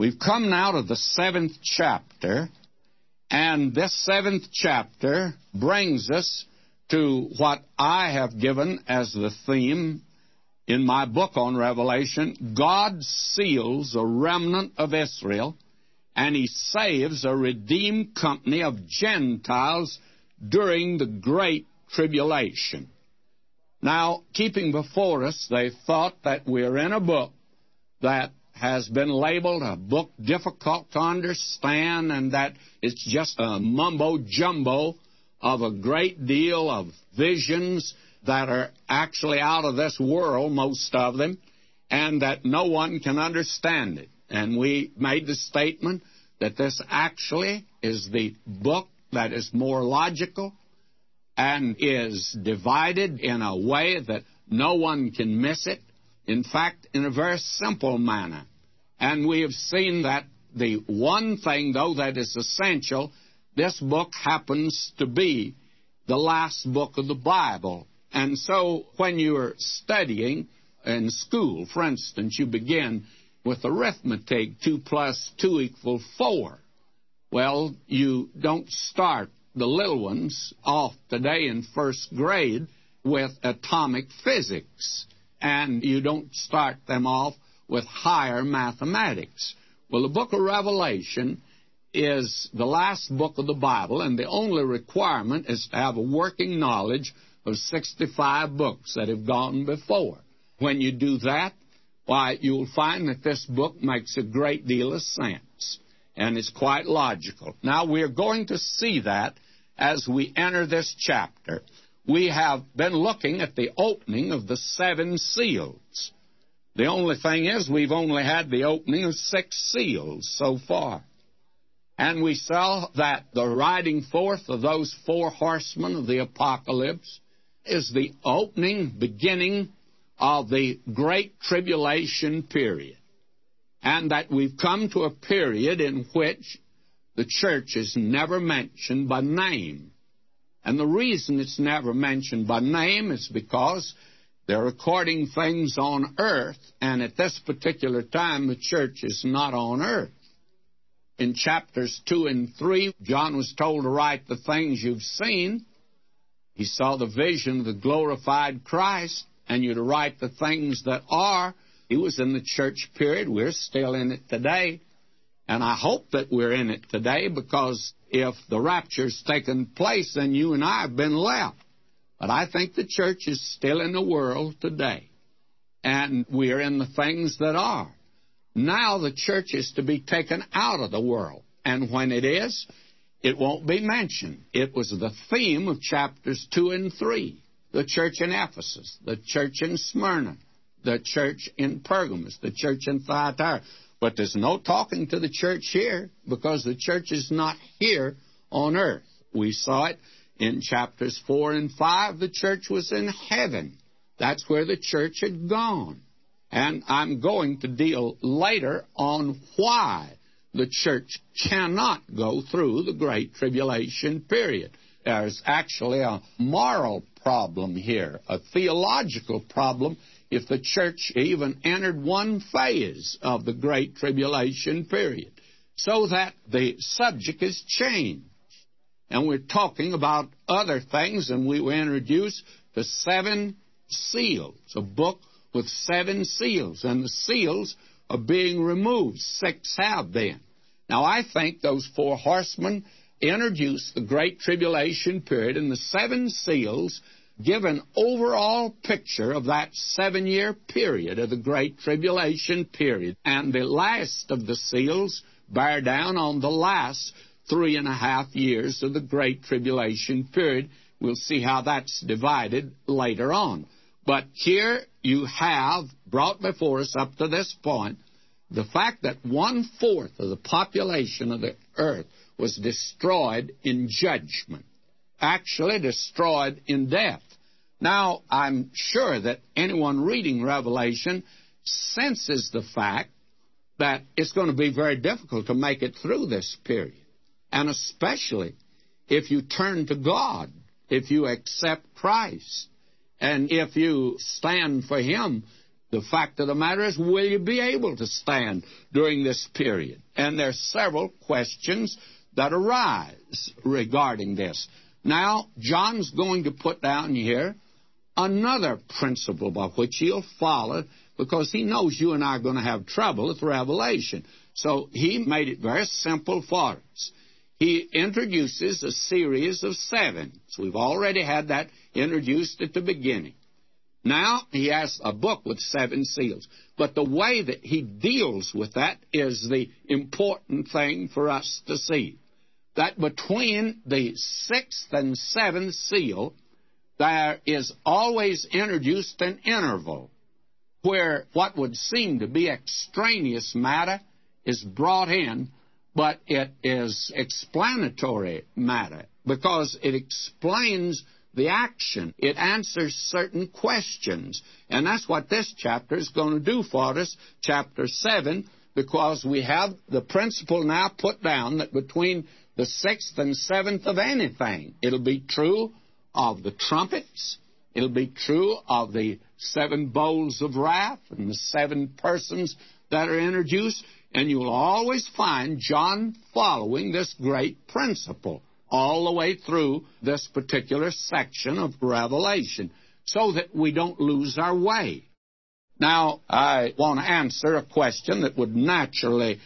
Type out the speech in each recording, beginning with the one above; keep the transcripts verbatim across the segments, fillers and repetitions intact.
We've come now to the seventh chapter, and this seventh chapter brings us to what I have given as the theme in my book on Revelation. God seals a remnant of Israel, and He saves a redeemed company of Gentiles during the Great Tribulation. Now, keeping before us, they thought that we're in a book that has been labeled a book difficult to understand, and that it's just a mumbo-jumbo of a great deal of visions that are actually out of this world, most of them, and that no one can understand it. And we made the statement that this actually is the book that is more logical and is divided in a way that no one can miss it. In fact, in a very simple manner. And we have seen that the one thing, though, that is essential, this book happens to be the last book of the Bible. And so when you're studying in school, for instance, you begin with arithmetic, two plus two equals four. Well, you don't start the little ones off today in first grade with atomic physics, and you don't start them off with higher mathematics. Well, the book of Revelation is the last book of the Bible, and the only requirement is to have a working knowledge of sixty-five books that have gone before. When you do that, why, you'll find that this book makes a great deal of sense, and it's quite logical. Now, we're going to see that as we enter this chapter. We have been looking at the opening of the seven seals. The only thing is we've only had the opening of six seals so far. And we saw that the riding forth of those four horsemen of the apocalypse is the opening, beginning of the Great Tribulation period. And that we've come to a period in which the church is never mentioned by name. And the reason it's never mentioned by name is because they're recording things on earth, and at this particular time, the church is not on earth. In chapters two and three, John was told to write the things you've seen. He saw the vision of the glorified Christ, and you're to write the things that are. He was in the church period. We're still in it today. And I hope that we're in it today, because if the rapture's taken place, then you and I have been left. But I think the church is still in the world today. And we are in the things that are. Now the church is to be taken out of the world. And when it is, it won't be mentioned. It was the theme of chapters two and three. The church in Ephesus, the church in Smyrna, the church in Pergamos, the church in Thyatira. But there's no talking to the church here, because the church is not here on earth. We saw it in chapters four and five. The church was in heaven. That's where the church had gone. And I'm going to deal later on why the church cannot go through the Great Tribulation period. There's actually a moral problem here, a theological problem, if the church even entered one phase of the Great Tribulation period. So that the subject is changed. And we're talking about other things, and we will introduce the seven seals, a book with seven seals, and the seals are being removed. Six have been. Now, I think those four horsemen introduce the Great Tribulation period, and the seven seals give an overall picture of that seven-year period of the Great Tribulation period. And the last of the seals bear down on the last three and a half years of the Great Tribulation period. We'll see how that's divided later on. But here you have brought before us up to this point the fact that one-fourth of the population of the earth was destroyed in judgment, actually destroyed in death. Now, I'm sure that anyone reading Revelation senses the fact that it's going to be very difficult to make it through this period. And especially if you turn to God, if you accept Christ, and if you stand for Him, The fact of the matter is, will you be able to stand during this period? And there are several questions that arise regarding this. Now, John's going to put down here another principle by which he'll follow, because he knows you and I are going to have trouble with Revelation. So he made it very simple for us. He introduces a series of sevens. We've already had that introduced at the beginning. Now he has a book with seven seals. But the way that he deals with that is the important thing for us to see. That between the sixth and seventh seal, there is always introduced an interval where what would seem to be extraneous matter is brought in, but it is explanatory matter because it explains the action. It answers certain questions. And that's what this chapter is going to do for us, chapter seven, because we have the principle now put down that between the sixth and seventh of anything, it'll be true of the trumpets, it'll be true of the seven bowls of wrath and the seven persons that are introduced, and you'll always find John following this great principle all the way through this particular section of Revelation so that we don't lose our way. Now, I want to answer a question that would naturally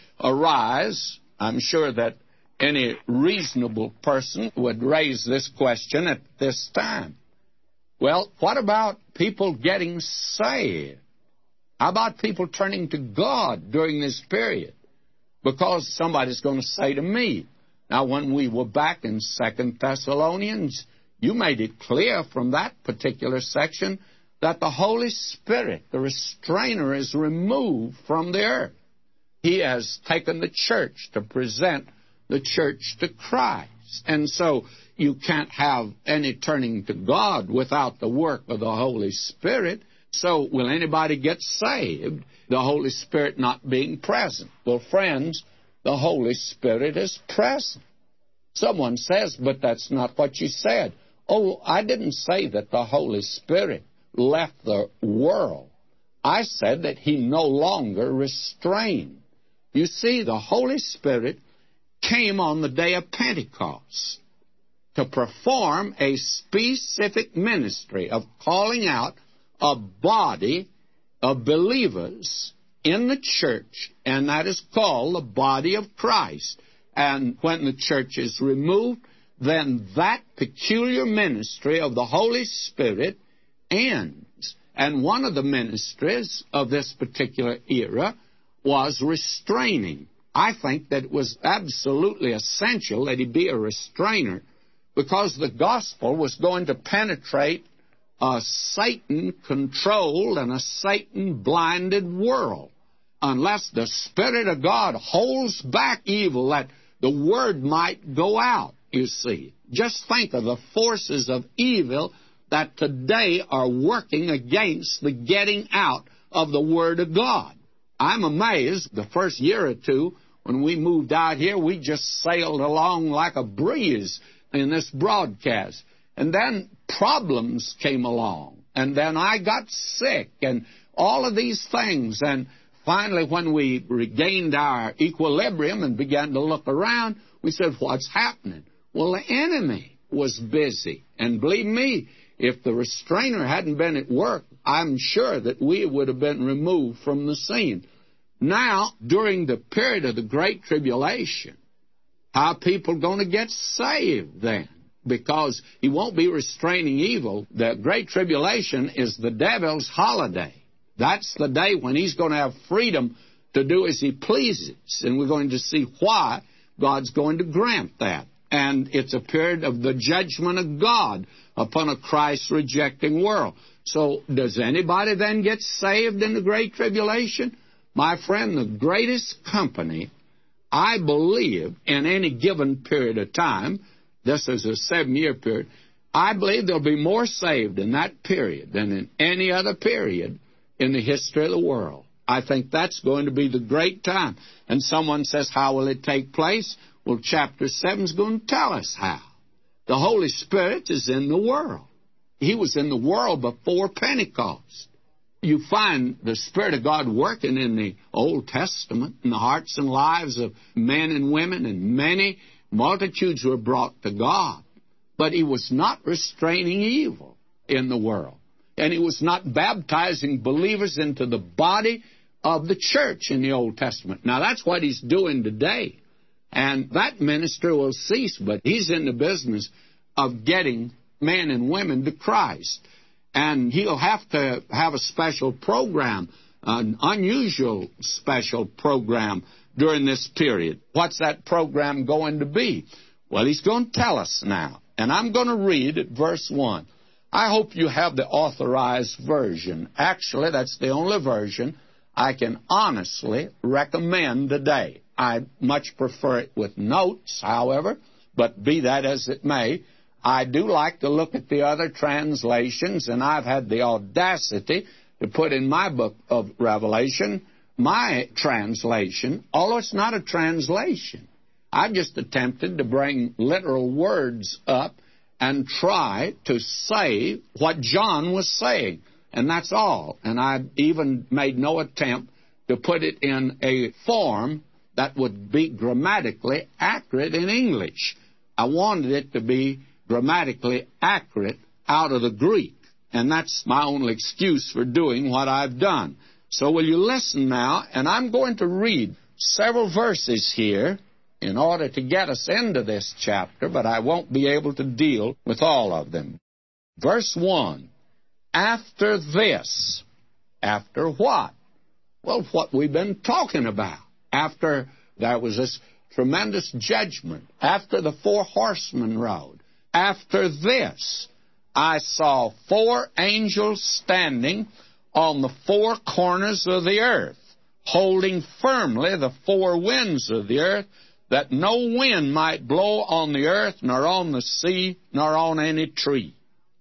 arise. I'm sure that any reasonable person would raise this question at this time. Well, what about people getting saved? How about people turning to God during this period? Because somebody's going to say to me, now when we were back in Second Thessalonians, you made it clear from that particular section that the Holy Spirit, the restrainer, is removed from the earth. He has taken the church to present the church to Christ. And so you can't have any turning to God without the work of the Holy Spirit. So will anybody get saved, the Holy Spirit not being present? Well, friends, the Holy Spirit is present. Someone says, but that's not what you said. Oh, I didn't say that the Holy Spirit left the world. I said that he no longer restrained. You see, the Holy Spirit came on the day of Pentecost to perform a specific ministry of calling out a body of believers in the church, and that is called the body of Christ. And when the church is removed, then that peculiar ministry of the Holy Spirit ends. And one of the ministries of this particular era was restraining. I think that it was absolutely essential that he be a restrainer because the gospel was going to penetrate a Satan-controlled and a Satan-blinded world. Unless the Spirit of God holds back evil, that the word might go out, you see. Just think of the forces of evil that today are working against the getting out of the Word of God. I'm amazed, the first year or two, when we moved out here, we just sailed along like a breeze in this broadcast. And then problems came along. And then I got sick and all of these things. And finally, when we regained our equilibrium and began to look around, we said, what's happening? Well, the enemy was busy. And believe me, if the restrainer hadn't been at work, I'm sure that we would have been removed from the scene. Now, during the period of the Great Tribulation, how are people going to get saved then? Because he won't be restraining evil. The Great Tribulation is the devil's holiday. That's the day when he's going to have freedom to do as he pleases. And we're going to see why God's going to grant that. And it's a period of the judgment of God upon a Christ-rejecting world. So does anybody then get saved in the Great Tribulation? My friend, the greatest company, I believe, in any given period of time, this is a seven-year period, I believe there'll be more saved in that period than in any other period in the history of the world. I think that's going to be the great time. And someone says, how will it take place? Well, chapter seven is going to tell us how. The Holy Spirit is in the world. He was in the world before Pentecost. You find the Spirit of God working in the Old Testament in the hearts and lives of men and women, and many multitudes were brought to God. But He was not restraining evil in the world. And He was not baptizing believers into the body of the church in the Old Testament. Now, that's what He's doing today. And that minister will cease, but He's in the business of getting men and women to Christ. And He'll have to have a special program, an unusual special program during this period. What's that program going to be? Well, He's going to tell us now. And I'm going to read at verse one. I hope you have the Authorized Version. Actually, that's the only version I can honestly recommend today. I much prefer it with notes, however, but be that as it may, I do like to look at the other translations, and I've had the audacity to put in my book of Revelation my translation, although it's not a translation. I've just attempted to bring literal words up and try to say what John was saying, and that's all. And I even made no attempt to put it in a form that would be grammatically accurate in English. I wanted it to be grammatically accurate out of the Greek, and that's my only excuse for doing what I've done. So will you listen now, and I'm going to read several verses here in order to get us into this chapter, but I won't be able to deal with all of them. Verse one, after this. After what? Well, what we've been talking about. After there was this tremendous judgment, after the four horsemen rode, after this, I saw four angels standing on the four corners of the earth, holding firmly the four winds of the earth, that no wind might blow on the earth, nor on the sea, nor on any tree.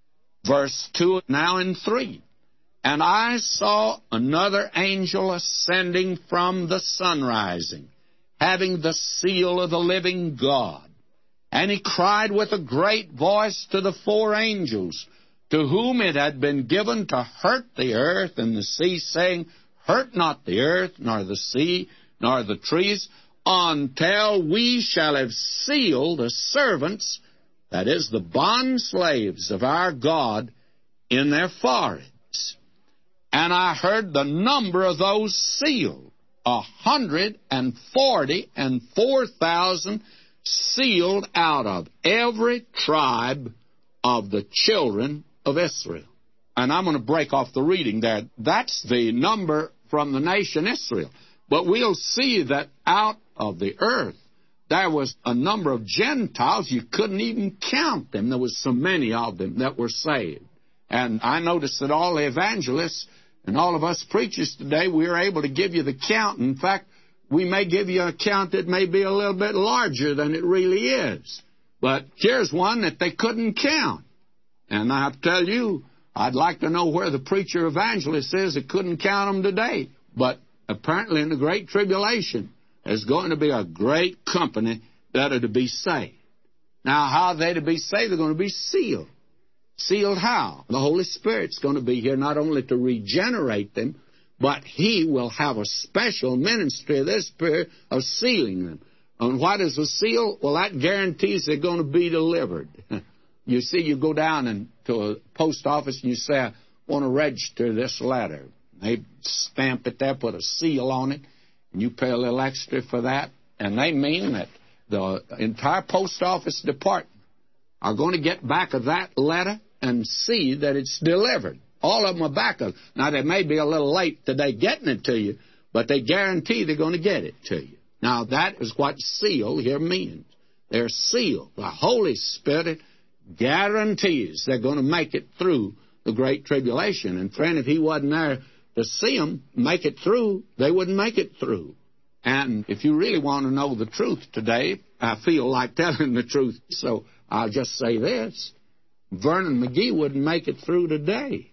Verse two, now in three. And I saw another angel ascending from the sun rising, having the seal of the living God. And he cried with a great voice to the four angels, to whom it had been given to hurt the earth and the sea, saying, hurt not the earth, nor the sea, nor the trees, until we shall have sealed the servants, that is, the bond slaves of our God, in their foreheads. And I heard the number of those sealed, a hundred and forty and four thousand, sealed out of every tribe of the children of Israel. And I'm going to break off the reading there. That's the number from the nation Israel. But we'll see that out of the earth, there was a number of Gentiles. You couldn't even count them. There was so many of them that were saved. And I noticed that all the evangelists and all of us preachers today, we are able to give you the count. In fact, we may give you a count that may be a little bit larger than it really is. But here's one that they couldn't count. And I tell you, I'd like to know where the preacher evangelist is that couldn't count them today. But apparently in the Great Tribulation, there's going to be a great company that are to be saved. Now, how are they to be saved? They're going to be sealed. Sealed how? The Holy Spirit's going to be here not only to regenerate them, but He will have a special ministry of this Spirit of sealing them. And what is a seal? Well, that guarantees they're going to be delivered. You see, you go down and to a post office and you say, I want to register this letter. They stamp it there, put a seal on it, and you pay a little extra for that. And they mean that the entire post office department are going to get back of that letter and see that it's delivered. All of them are back of it. Now, they may be a little late today getting it to you, but they guarantee they're going to get it to you. Now, that is what seal here means. They're sealed. The Holy Spirit guarantees they're going to make it through the Great Tribulation. And, friend, if He wasn't there to see them make it through, they wouldn't make it through. And if you really want to know the truth today, I feel like telling the truth, so I'll just say this. Vernon McGee wouldn't make it through today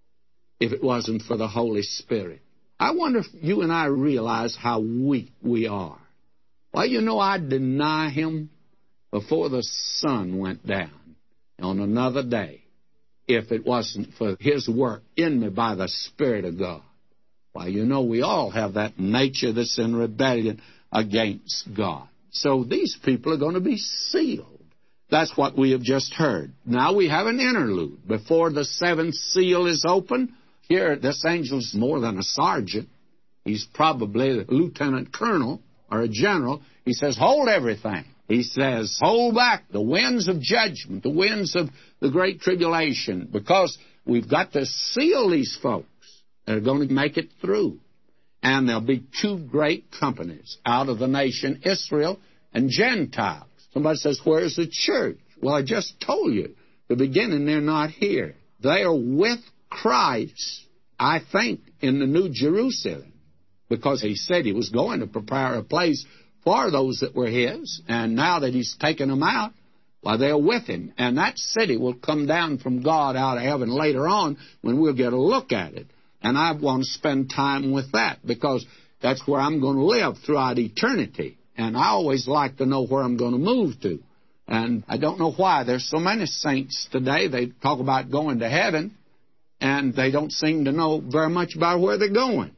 if it wasn't for the Holy Spirit. I wonder if you and I realize how weak we are. Well, you know, I'd deny Him before the sun went down on another day. if it wasn't for His work in me by the Spirit of God. Why, you know, we all have that nature that's in rebellion against God. So these people are going to be sealed. That's what we have just heard. Now we have an interlude. Before the seventh seal is open, here this angel's more than a sergeant. He's probably a lieutenant colonel or a general. He says, hold everything. He says, hold back the winds of judgment, the winds of the great tribulation, because we've got to seal these folks that are going to make it through. And there'll be two great companies out of the nation, Israel and Gentiles. Somebody says, where's the church? Well, I just told you. The beginning, they're not here. They are with Christ, I think, in the New Jerusalem, because He said He was going to prepare a place for those that were His, and now that He's taken them out, well, they're with Him. And that city will come down from God out of heaven later on when we'll get a look at it. And I want to spend time with that, because that's where I'm going to live throughout eternity. And I always like to know where I'm going to move to. And I don't know why. There's so many saints today, they talk about going to heaven, and they don't seem to know very much about where they're going.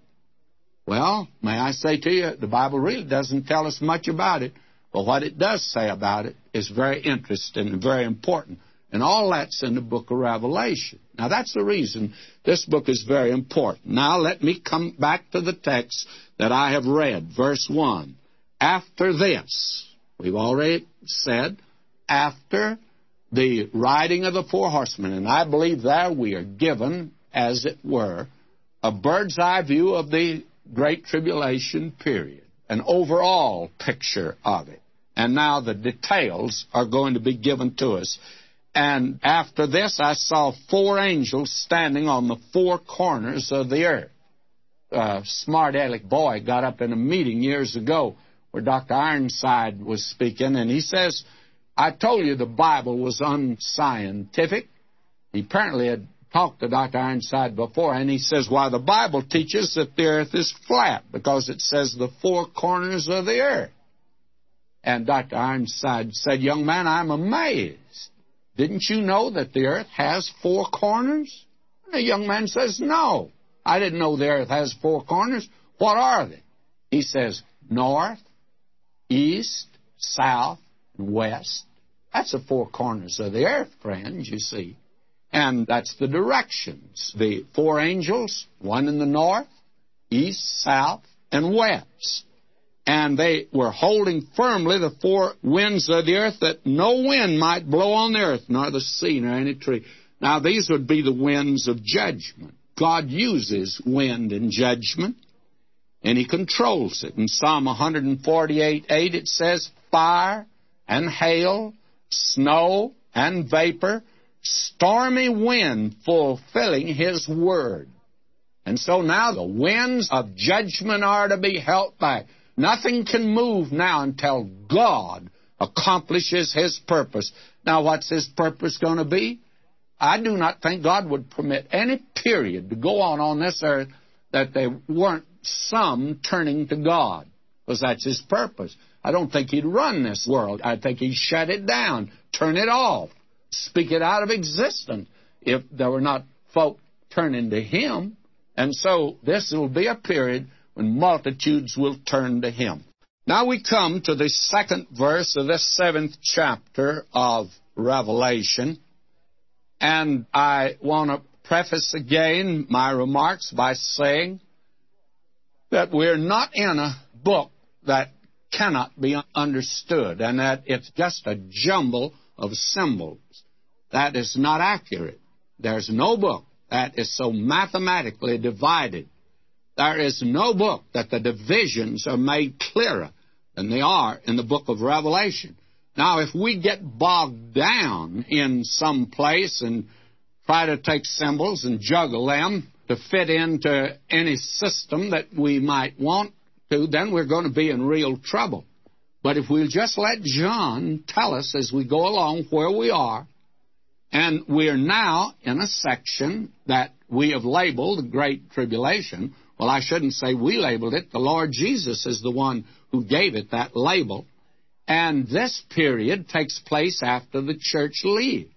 Well, may I say to you, the Bible really doesn't tell us much about it, but what it does say about it is very interesting and very important. And all that's in the book of Revelation. Now, that's the reason this book is very important. Now, let me come back to the text that I have read, verse one. After this, we've already said, after the riding of the four horsemen, and I believe there we are given, as it were, a bird's eye view of the Great Tribulation period, an overall picture of it. And now the details are going to be given to us. And after this, I saw four angels standing on the four corners of the earth. A smart-aleck boy got up in a meeting years ago where Doctor Ironside was speaking, and he says, I told you the Bible was unscientific. He apparently had talked to Doctor Ironside before, and he says, why, the Bible teaches that the earth is flat, because it says the four corners of the earth. And Doctor Ironside said, young man, I'm amazed. Didn't you know that the earth has four corners? And the young man says, no, I didn't know the earth has four corners. What are they? He says, north, east, south, and west. That's the four corners of the earth, friends, you see. And that's the directions. The four angels, one in the north, east, south, and west. And they were holding firmly the four winds of the earth, that no wind might blow on the earth, nor the sea, nor any tree. Now, these would be the winds of judgment. God uses wind in judgment, and He controls it. In Psalm one forty-eight eight, it says, fire and hail, snow and vapor, stormy wind fulfilling His word. And so now the winds of judgment are to be held back. Nothing can move now until God accomplishes His purpose. Now, what's His purpose going to be? I do not think God would permit any period to go on on this earth that there weren't some turning to God, because that's His purpose. I don't think He'd run this world. I think He'd shut it down, turn it off, speak it out of existence if there were not folk turning to Him. And so this will be a period when multitudes will turn to Him. Now we come to the second verse of this seventh chapter of Revelation. And I want to preface again my remarks by saying that we're not in a book that cannot be understood, and that it's just a jumble of symbols. That is not accurate. There's no book that is so mathematically divided. There is no book that the divisions are made clearer than they are in the book of Revelation. Now, if we get bogged down in some place and try to take symbols and juggle them to fit into any system that we might want to, then we're going to be in real trouble. But if we'll just let John tell us as we go along where we are, and we're now in a section that we have labeled the Great Tribulation. Well, I shouldn't say we labeled it. The Lord Jesus is the one who gave it that label. And this period takes place after the church leaves.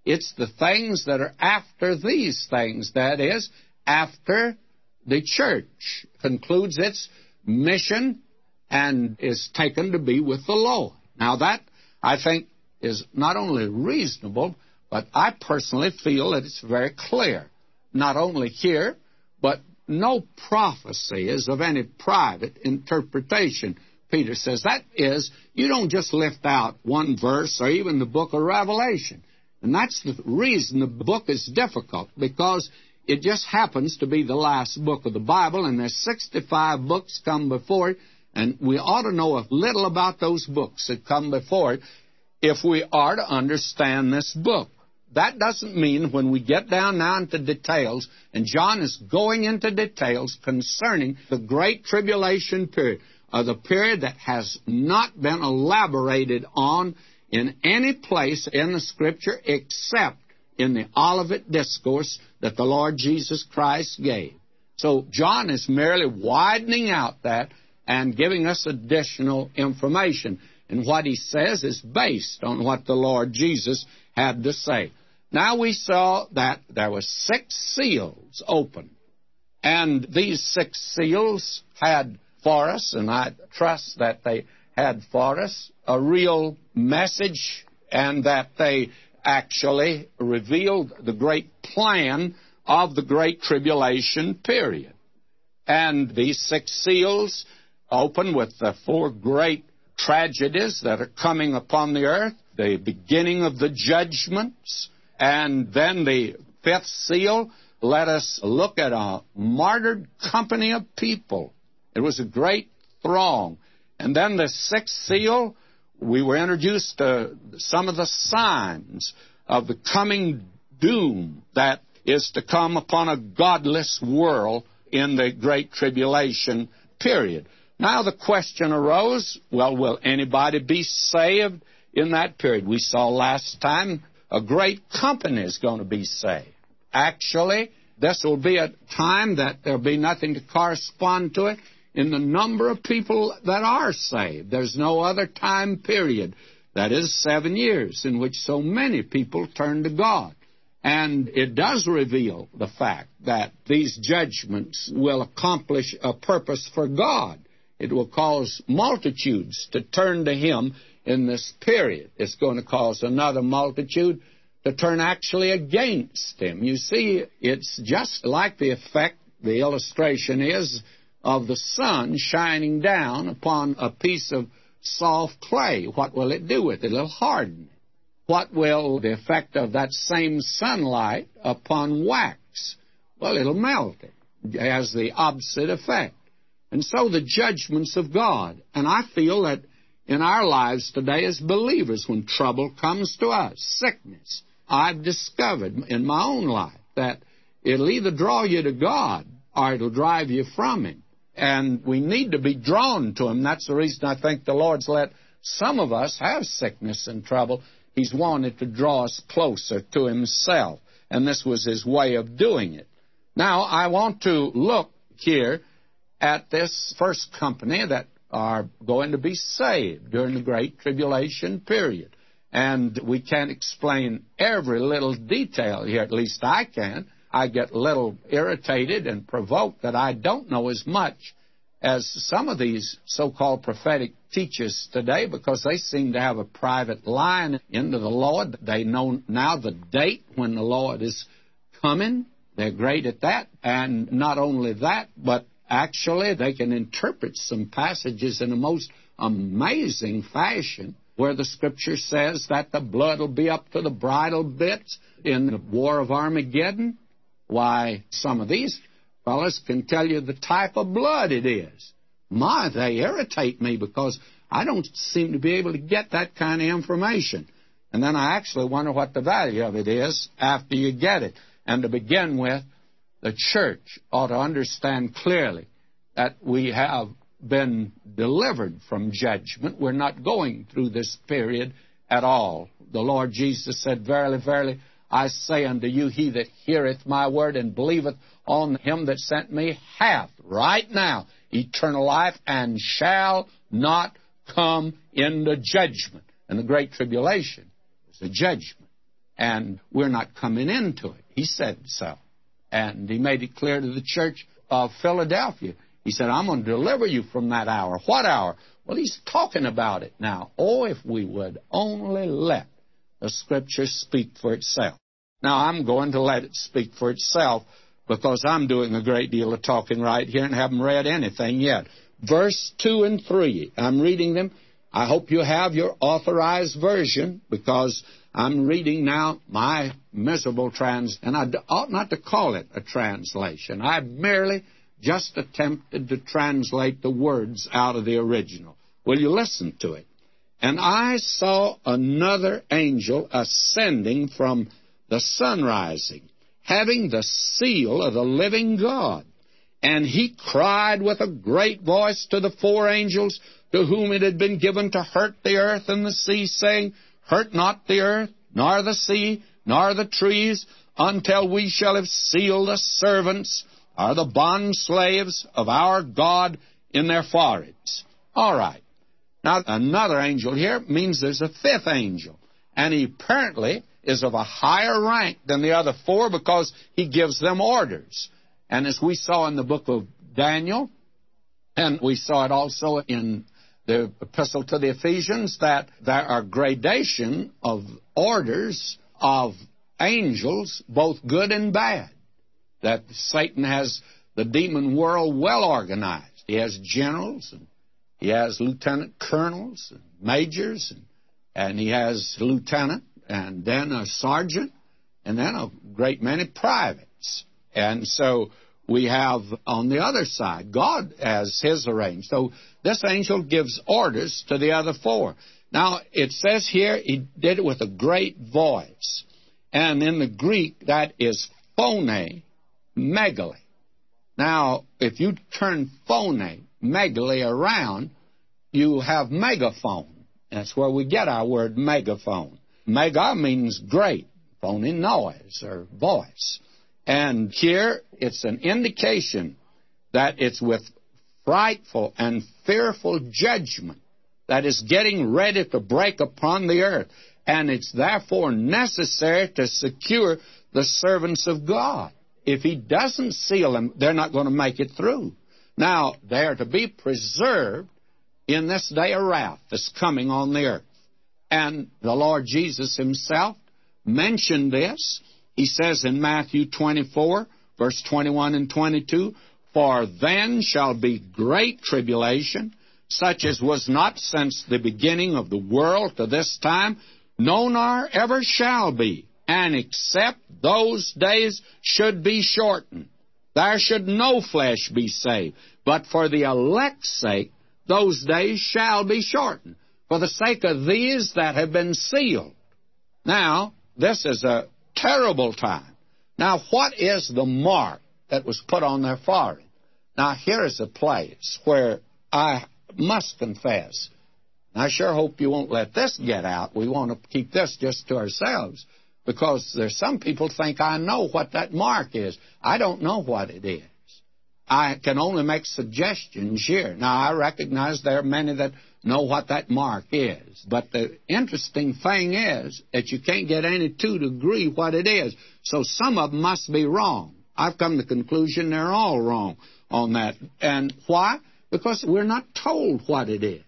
It's the things that are after these things, that is, after the church concludes its mission and is taken to be with the Lord. Now that, I think, is not only reasonable, but I personally feel that it's very clear, not only here, but no prophecy is of any private interpretation. Peter says that is, you don't just lift out one verse or even the book of Revelation. And that's the reason the book is difficult, because it just happens to be the last book of the Bible, and there's sixty-five books come before it, and we ought to know a little about those books that come before it if we are to understand this book. That doesn't mean when we get down now into details, and John is going into details concerning the Great Tribulation period, or the period that has not been elaborated on in any place in the Scripture except in the Olivet Discourse that the Lord Jesus Christ gave. So John is merely widening out that and giving us additional information. And what he says is based on what the Lord Jesus had to say. Now we saw that there were six seals open. And these six seals had for us, and I trust that they had for us, a real message, and that they actually revealed the great plan of the Great Tribulation period. And these six seals open with the four great tragedies that are coming upon the earth, the beginning of the judgments, and then the fifth seal, let us look at a martyred company of people. It was a great throng. And then the sixth seal, we were introduced to some of the signs of the coming doom that is to come upon a godless world in the Great Tribulation period. Now the question arose, well, will anybody be saved in that period? We saw last time a great company is going to be saved. Actually, this will be a time that there will be nothing to correspond to it in the number of people that are saved. There's no other time period, that is seven years, in which so many people turn to God. And it does reveal the fact that these judgments will accomplish a purpose for God. It will cause multitudes to turn to Him in this period. It's going to cause another multitude to turn actually against Him. You see, it's just like the effect, the illustration is, of the sun shining down upon a piece of soft clay. What will it do with it? It'll harden it. What will the effect of that same sunlight upon wax? Well, it'll melt it. It has the opposite effect. And so the judgments of God. And I feel that in our lives today as believers, when trouble comes to us, sickness, I've discovered in my own life that it'll either draw you to God or it'll drive you from Him. And we need to be drawn to Him. That's the reason I think the Lord's let some of us have sickness and trouble. He's wanted to draw us closer to Himself. And this was His way of doing it. Now, I want to look here at this first company that are going to be saved during the Great Tribulation period. And we can't explain every little detail here, at least I can. I get a little irritated and provoked that I don't know as much as some of these so-called prophetic teachers today, because they seem to have a private line into the Lord. They know now the date when the Lord is coming. They're great at that. And not only that, but actually they can interpret some passages in a most amazing fashion, where the Scripture says that the blood will be up to the bridle bits in the war of Armageddon. Why, some of these fellas can tell you the type of blood it is. My, they irritate me because I don't seem to be able to get that kind of information. And then I actually wonder what the value of it is after you get it. And to begin with, the church ought to understand clearly that we have been delivered from judgment. We're not going through this period at all. The Lord Jesus said, "Verily, verily, I say unto you, he that heareth my word and believeth on him that sent me hath right now eternal life and shall not come into judgment." And the Great Tribulation is a judgment. and we're not coming into it. He said so. And he made it clear to the church of Philadelphia. He said, I'm going to deliver you from that hour. What hour? Well, he's talking about it now. Oh, if we would only let the Scripture speak for itself. Now, I'm going to let it speak for itself because I'm doing a great deal of talking right here and haven't read anything yet. Verse two and three, I'm reading them. I hope you have your authorized version because I'm reading now my miserable trans, and I ought not to call it a translation. I merely just attempted to translate the words out of the original. Will you listen to it? And I saw another angel ascending from the sun rising, having the seal of the living God. And he cried with a great voice to the four angels to whom it had been given to hurt the earth and the sea, saying, Hurt not the earth, nor the sea, nor the trees, until we shall have sealed the servants, or the bond slaves of our God in their foreheads. All right. Now, another angel here means there's a fifth angel. And he apparently is of a higher rank than the other four because he gives them orders. And as we saw in the book of Daniel, and we saw it also in the epistle to the Ephesians, that there are gradation of orders of angels, both good and bad. That Satan has the demon world well organized. He has generals, and he has lieutenant colonels, and majors, and, and he has a lieutenant, and then a sergeant, and then a great many privates. And so we have on the other side, God has his arranged. So this angel gives orders to the other four. Now, it says here he did it with a great voice. And in the Greek, that is phone, megale. Now, if you turn phone, megale around, you have megaphone. That's where we get our word megaphone. Mega means great, phone, noise or voice. And here it's an indication that it's with frightful and fearful judgment that is getting ready to break upon the earth. And it's therefore necessary to secure the servants of God. If he doesn't seal them, they're not going to make it through. Now, they are to be preserved in this day of wrath that's coming on the earth. And the Lord Jesus himself mentioned this. He says in Matthew twenty-four, verse twenty-one and twenty-two, For then shall be great tribulation, such as was not since the beginning of the world to this time, no nor ever shall be. And except those days should be shortened, there should no flesh be saved. But for the elect's sake, those days shall be shortened, for the sake of these that have been sealed. Now, this is a terrible time. Now, what is the mark that was put on their forehead? Now, here is a place where I must confess, and I sure hope you won't let this get out. We want to keep this just to ourselves, because there's some people think I know what that mark is. I don't know what it is. I can only make suggestions here. Now, I recognize there are many that know what that mark is. But the interesting thing is that you can't get any two to agree what it is. So some of them must be wrong. I've come to the conclusion they're all wrong on that. And why? Because we're not told what it is.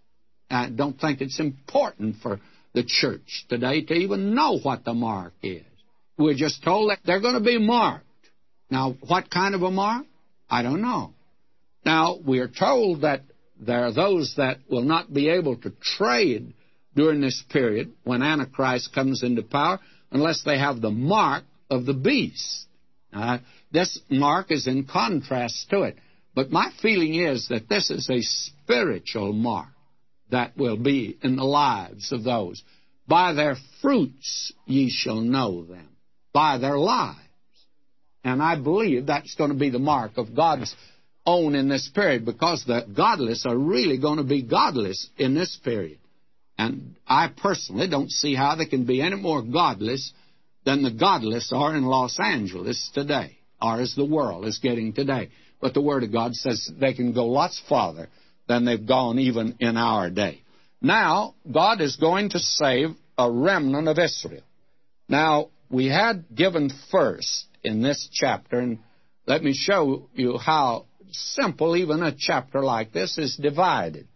I don't think it's important for the church today to even know what the mark is. We're just told that they're going to be marked. Now, what kind of a mark? I don't know. Now, we are told that there are those that will not be able to trade during this period when Antichrist comes into power unless they have the mark of the beast. Uh, this mark is in contrast to it. But my feeling is that this is a spiritual mark that will be in the lives of those. By their fruits ye shall know them, by their lives. And I believe that's going to be the mark of God's own in this period, because the godless are really going to be godless in this period. And I personally don't see how they can be any more godless than the godless are in Los Angeles today, or as the world is getting today. But the Word of God says they can go lots farther than they've gone even in our day. Now, God is going to save a remnant of Israel. Now, we had given first in this chapter, and let me show you how simple even a chapter like this is divided.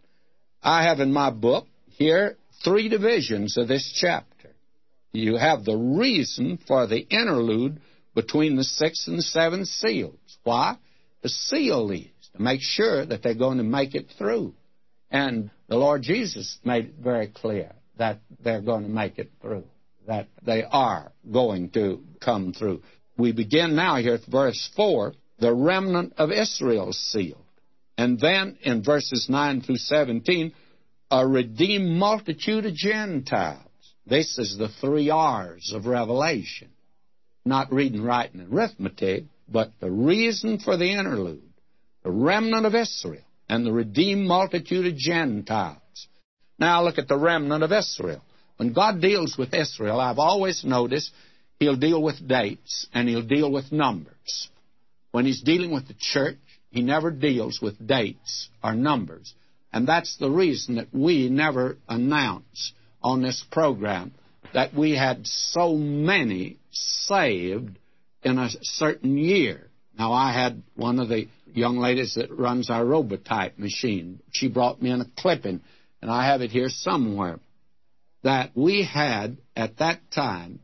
I have in my book here three divisions of this chapter. You have the reason for the interlude between the sixth and the seventh seals. Why? To seal these, to make sure that they're going to make it through. And the Lord Jesus made it very clear that they're going to make it through, that they are going to come through. We begin now here at verse four, the remnant of Israel sealed. And then in verses nine through seventeen, a redeemed multitude of Gentiles. This is the three R's of Revelation. Not reading, writing, and arithmetic, but the reason for the interlude, the remnant of Israel, and the redeemed multitude of Gentiles. Now look at the remnant of Israel. When God deals with Israel, I've always noticed He'll deal with dates and He'll deal with numbers. When He's dealing with the church, He never deals with dates or numbers. And that's the reason that we never announce on this program that we had so many saved in a certain year. Now, I had one of the young ladies that runs our Robotype machine. She brought me in a clipping, and I have it here somewhere, that we had at that time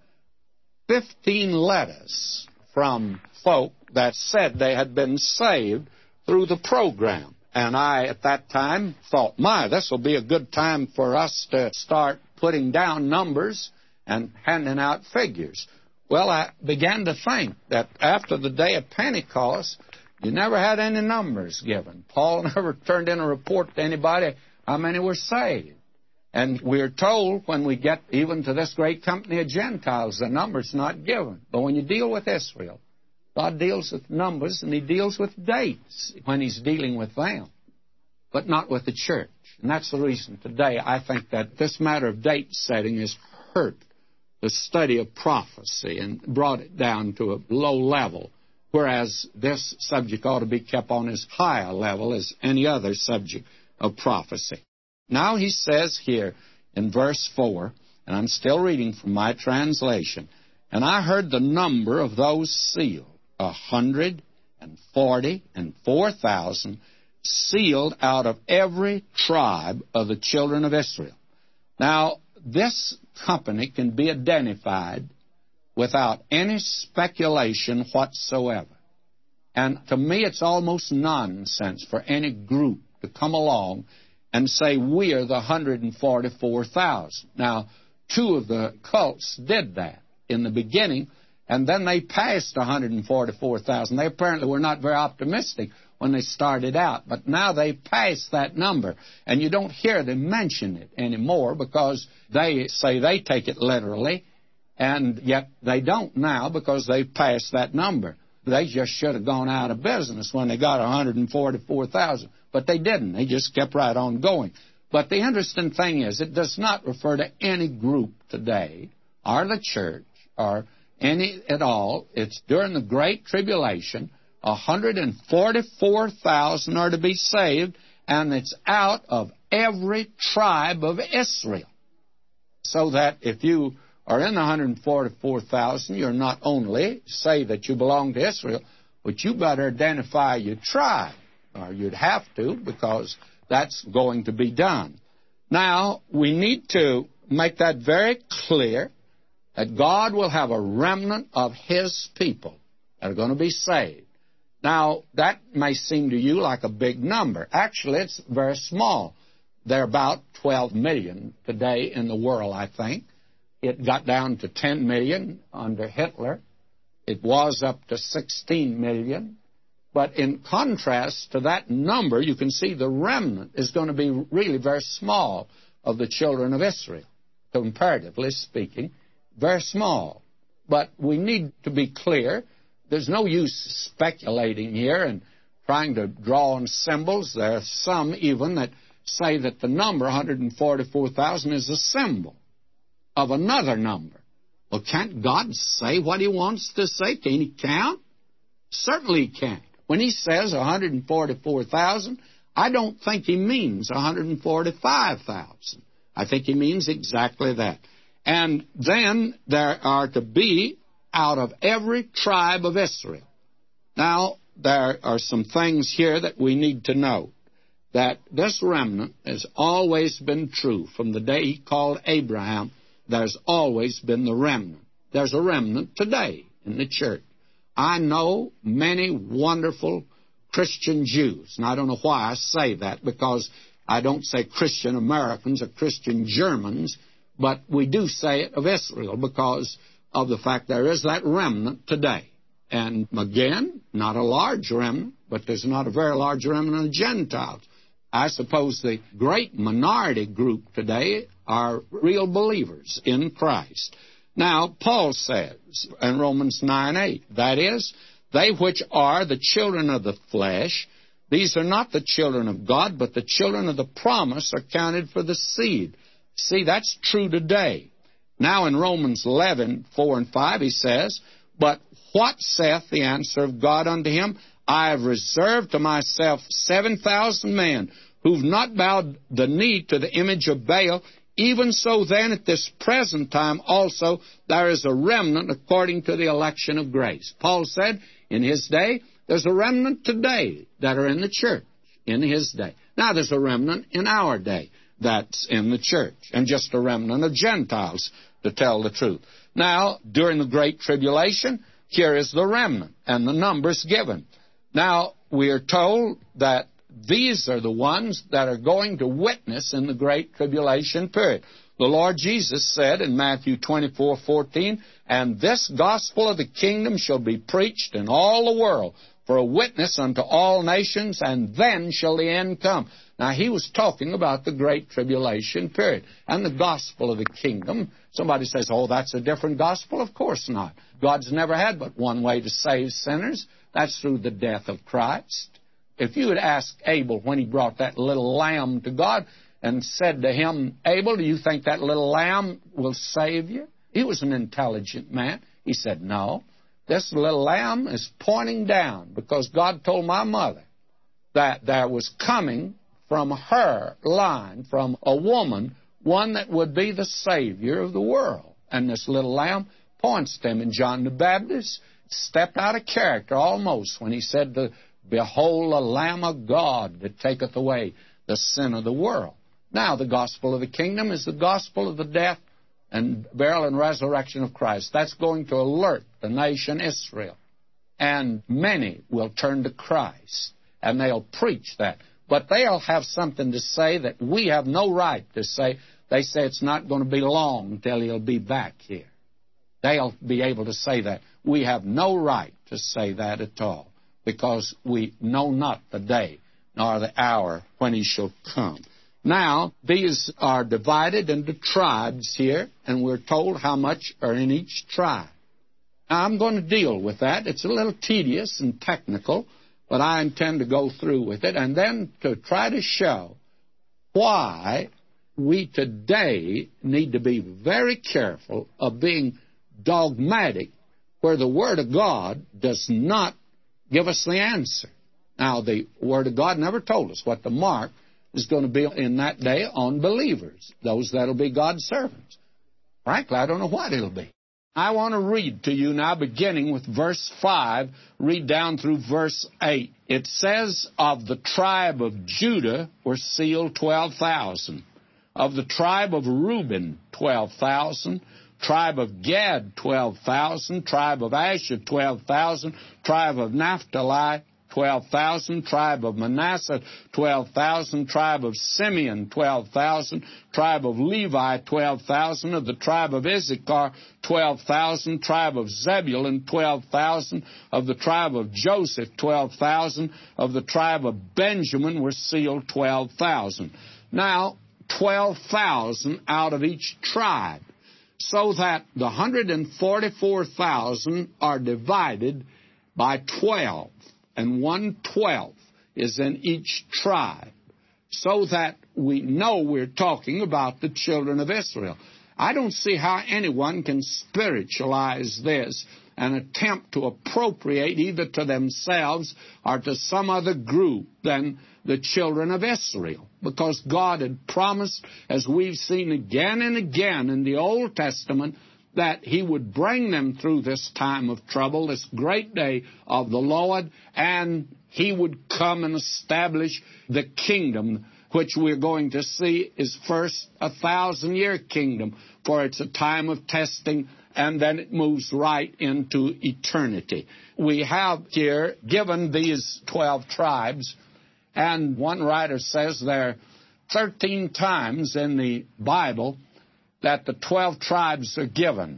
fifteen letters from folk that said they had been saved through the program. And I, at that time, thought, my, this will be a good time for us to start putting down numbers and handing out figures. Well, I began to think that after the day of Pentecost, you never had any numbers given. Paul never turned in a report to anybody how many were saved. And we're told when we get even to this great company of Gentiles, the number's not given. But when you deal with Israel, God deals with numbers and He deals with dates when He's dealing with them, but not with the church. And that's the reason today I think that this matter of date setting has hurt the study of prophecy and brought it down to a low level, whereas this subject ought to be kept on as high a level as any other subject of prophecy. Now he says here in verse four, and I'm still reading from my translation, and I heard the number of those sealed, a hundred and forty and four thousand, sealed out of every tribe of the children of Israel. Now, this company can be identified without any speculation whatsoever. And to me, it's almost nonsense for any group to come along and say, we are the one hundred forty-four thousand. Now, two of the cults did that in the beginning, and then they passed one hundred forty-four thousand. They apparently were not very optimistic when they started out, but now they passed that number, and you don't hear them mention it anymore because they say they take it literally, and yet they don't now because they've passed that number. They just should have gone out of business when they got one hundred forty-four thousand, but they didn't. They just kept right on going. But the interesting thing is, it does not refer to any group today, or the church, or any at all. It's during the Great Tribulation, one hundred forty-four thousand are to be saved, and it's out of every tribe of Israel. So that if you are in the one hundred forty-four thousand, you're not only say that you belong to Israel, but you better identify your tribe, or you'd have to, because that's going to be done. Now, we need to make that very clear, that God will have a remnant of His people that are going to be saved. Now, that may seem to you like a big number. Actually, it's very small. There are about twelve million today in the world, I think. It got down to ten million under Hitler. It was up to sixteen million. But in contrast to that number, you can see the remnant is going to be really very small of the children of Israel, comparatively speaking, very small. But we need to be clear. There's no use speculating here and trying to draw on symbols. There are some even that say that the number one hundred forty-four thousand is a symbol of another number. Well, can't God say what He wants to say? Can He count? Certainly He can't. When He says one hundred forty-four thousand, I don't think He means one hundred forty-five thousand. I think He means exactly that. And then there are to be out of every tribe of Israel. Now, there are some things here that we need to know. That this remnant has always been true. From the day he called Abraham, there's always been the remnant. There's a remnant today in the church. I know many wonderful Christian Jews. And I don't know why I say that, because I don't say Christian Americans or Christian Germans, but we do say it of Israel because of the fact there is that remnant today. And again, not a large remnant, but there's not a very large remnant of Gentiles. I suppose the great minority group today are real believers in Christ. Now, Paul says in Romans nine eight, that is, they which are the children of the flesh, these are not the children of God, but the children of the promise are counted for the seed. See, that's true today. Now in Romans eleven four and five, he says, but what saith the answer of God unto him? I have reserved to myself seven thousand men who've not bowed the knee to the image of Baal. Even so then at this present time also there is a remnant according to the election of grace. Paul said in his day, there's a remnant today that are in the church in his day. Now there's a remnant in our day that's in the church, and just a remnant of Gentiles, to tell the truth. Now, during the Great Tribulation, here is the remnant, and the numbers given. Now, we are told that these are the ones that are going to witness in the Great Tribulation period. The Lord Jesus said in Matthew twenty-four fourteen, and this gospel of the kingdom shall be preached in all the world for a witness unto all nations, and then shall the end come. Now, he was talking about the Great Tribulation period and the gospel of the kingdom. Somebody says, oh, that's a different gospel. Of course not. God's never had but one way to save sinners. That's through the death of Christ. If you had asked Abel when he brought that little lamb to God and said to him, Abel, do you think that little lamb will save you? He was an intelligent man. He said, no. This little lamb is pointing down because God told my mother that there was coming from her line, from a woman, one that would be the Savior of the world. And this little lamb points to him. And John the Baptist stepped out of character almost when he said, to, behold the Lamb of God that taketh away the sin of the world. Now the gospel of the kingdom is the gospel of the death and burial and resurrection of Christ. That's going to alert the nation Israel. And many will turn to Christ, and they'll preach that. But they'll have something to say that we have no right to say. They say it's not going to be long until he'll be back here. They'll be able to say that. We have no right to say that at all, because we know not the day nor the hour when he shall come. Now, these are divided into tribes here, and we're told how much are in each tribe. Now, I'm going to deal with that. It's a little tedious and technical, but I intend to go through with it, and then to try to show why we today need to be very careful of being dogmatic where the Word of God does not give us the answer. Now, the Word of God never told us what the mark is going to be in that day on believers, those that will be God's servants. Frankly, I don't know what it'll be. I want to read to you now, beginning with verse five, read down through verse eight. It says, of the tribe of Judah were sealed twelve thousand. Of the tribe of Reuben, twelve thousand. Tribe of Gad, twelve thousand. Tribe of Asher, twelve thousand. Tribe of Naphtali, twelve thousand. Tribe of Manasseh, twelve thousand. Tribe of Simeon, twelve thousand. Tribe of Levi, twelve thousand. Of the tribe of Issachar, twelve thousand. Tribe of Zebulun, twelve thousand. Of the tribe of Joseph, twelve thousand. Of the tribe of Benjamin were sealed twelve thousand. Now, twelve thousand out of each tribe, so that the one hundred forty-four thousand are divided by twelve, and one twelfth is in each tribe, so that we know we're talking about the children of Israel. I don't see how anyone can spiritualize this and attempt to appropriate either to themselves or to some other group than the children of Israel, because God had promised, as we've seen again and again in the Old Testament, that He would bring them through this time of trouble, this great day of the Lord, and He would come and establish the kingdom, which we're going to see is first a thousand-year kingdom, for it's a time of testing, and then it moves right into eternity. We have here given these twelve tribes, and one writer says there are thirteen times in the Bible that the twelve tribes are given,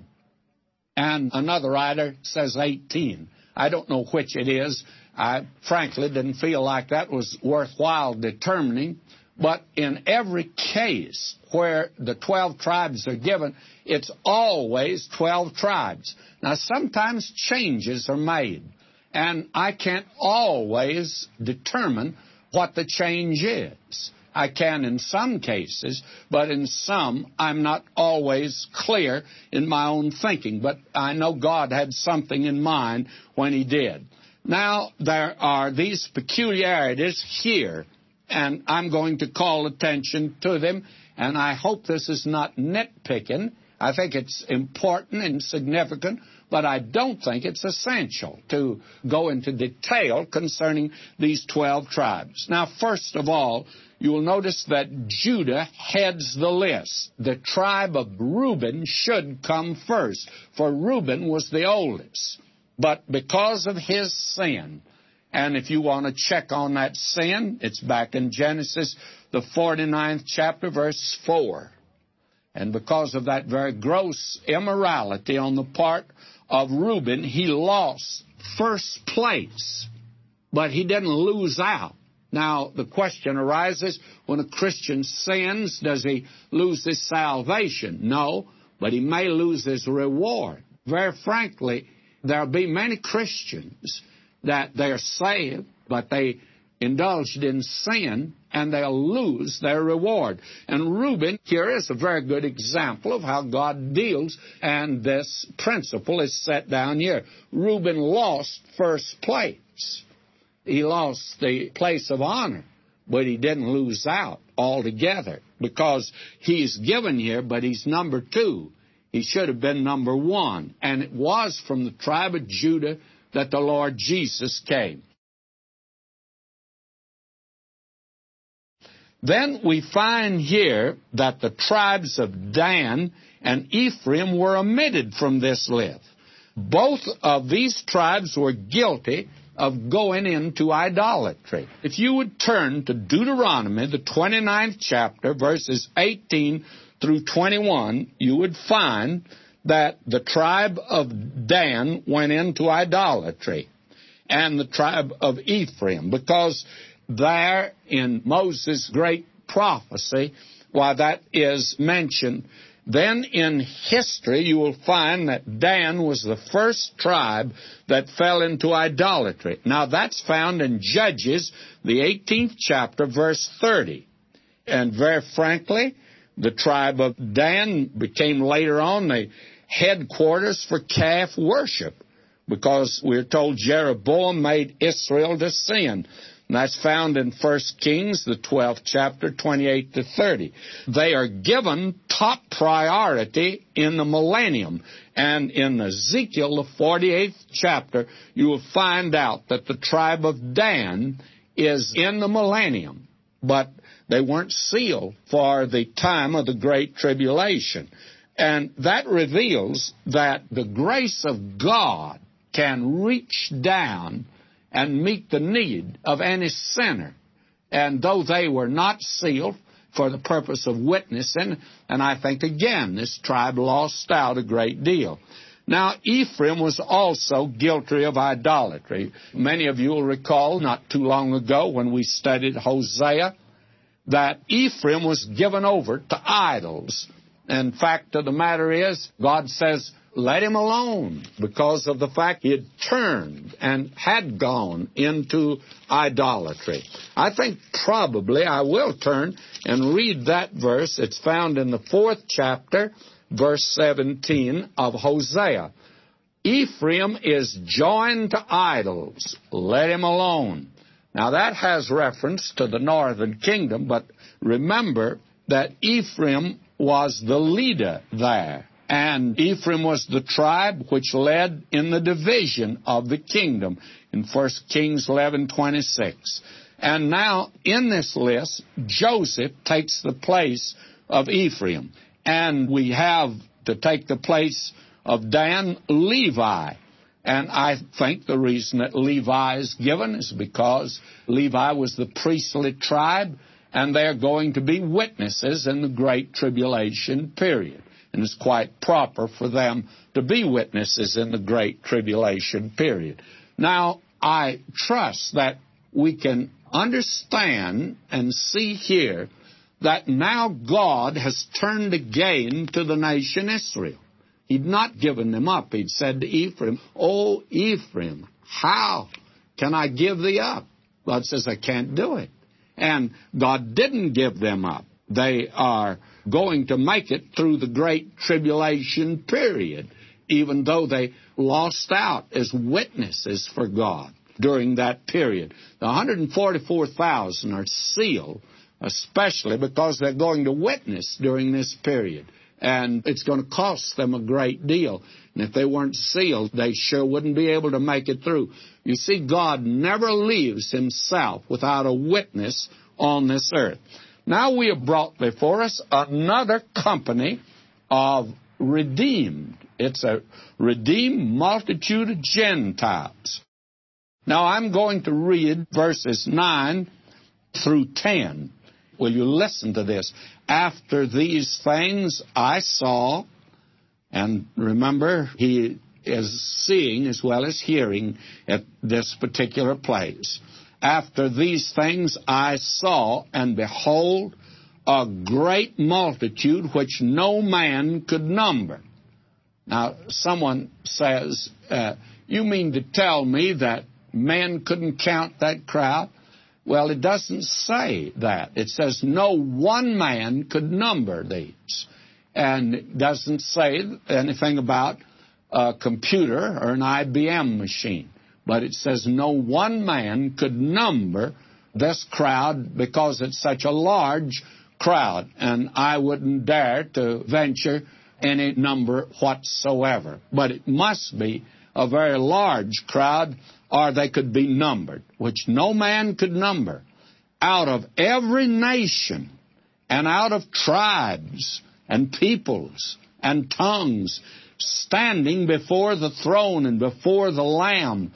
and another writer says eighteen. I don't know which it is. I frankly didn't feel like that was worthwhile determining. But in every case where the twelve tribes are given, it's always twelve tribes. Now, sometimes changes are made, and I can't always determine what the change is. I can in some cases, but in some I'm not always clear in my own thinking. But I know God had something in mind when He did. Now, there are these peculiarities here, and I'm going to call attention to them, and I hope this is not nitpicking. I think it's important and significant, but I don't think it's essential to go into detail concerning these twelve tribes. Now, first of all, you will notice that Judah heads the list. The tribe of Reuben should come first, for Reuben was the oldest. But because of his sin, and if you want to check on that sin, it's back in Genesis, the forty-ninth chapter, verse four. And because of that very gross immorality on the part of Reuben, he lost first place, but he didn't lose out. Now, the question arises, when a Christian sins, does he lose his salvation? No, but he may lose his reward. Very frankly, there will be many Christians that they're saved, but they indulged in sin, and they'll lose their reward. And Reuben here is a very good example of how God deals, and this principle is set down here. Reuben lost first place. He lost the place of honor, but he didn't lose out altogether, because he's given here, but he's number two. He should have been number one, and it was from the tribe of Judah that the Lord Jesus came. Then we find here that the tribes of Dan and Ephraim were omitted from this list. Both of these tribes were guilty of going into idolatry. If you would turn to Deuteronomy, the twenty-ninth chapter, verses eighteen through twenty-one, you would find that the tribe of Dan went into idolatry, and the tribe of Ephraim, because there in Moses' great prophecy, why that is mentioned, then in history you will find that Dan was the first tribe that fell into idolatry. Now that's found in Judges, the eighteenth chapter, verse thirty. And very frankly, the tribe of Dan became later on the headquarters for calf worship, because we're told Jeroboam made Israel to sin. And that's found in First Kings, the twelfth chapter, twenty-eight to thirty. They are given top priority in the millennium. And in Ezekiel, the forty-eighth chapter, you will find out that the tribe of Dan is in the millennium, but they weren't sealed for the time of the Great Tribulation. And that reveals that the grace of God can reach down and meet the need of any sinner. And though they were not sealed for the purpose of witnessing, and I think, again, this tribe lost out a great deal. Now, Ephraim was also guilty of idolatry. Many of you will recall not too long ago when we studied Hosea that Ephraim was given over to idols. And fact of the matter is, God says, let him alone, because of the fact he had turned and had gone into idolatry. I think probably I will turn and read that verse. It's found in the fourth chapter, verse seventeen of Hosea. Ephraim is joined to idols. Let him alone. Now, that has reference to the northern kingdom, but remember that Ephraim was the leader there. And Ephraim was the tribe which led in the division of the kingdom in First Kings eleven twenty-six. And now, in this list, Joseph takes the place of Ephraim. And we have to take the place of Dan, Levi. And I think the reason that Levi is given is because Levi was the priestly tribe, and they're going to be witnesses in the Great Tribulation period. And it's quite proper for them to be witnesses in the Great Tribulation period. Now, I trust that we can understand and see here that now God has turned again to the nation Israel. He'd not given them up. He'd said to Ephraim, "Oh, Ephraim, how can I give thee up?" God says, "I can't do it." And God didn't give them up. They are going to make it through the Great Tribulation period, even though they lost out as witnesses for God during that period. The one hundred forty-four thousand are sealed, especially because they're going to witness during this period. And it's going to cost them a great deal. And if they weren't sealed, they sure wouldn't be able to make it through. You see, God never leaves himself without a witness on this earth. Now we have brought before us another company of redeemed. It's a redeemed multitude of Gentiles. Now I'm going to read verses nine through ten. Will you listen to this? After these things I saw, and remember, he is seeing as well as hearing at this particular place. After these things I saw, and behold, a great multitude which no man could number. Now, someone says, uh, you mean to tell me that man couldn't count that crowd? Well, it doesn't say that. It says no one man could number these. And it doesn't say anything about a computer or an I B M machine. But it says no one man could number this crowd because it's such a large crowd. And I wouldn't dare to venture any number whatsoever. But it must be a very large crowd, or they could be numbered, which no man could number, out of every nation and out of tribes and peoples and tongues, standing before the throne and before the Lamb,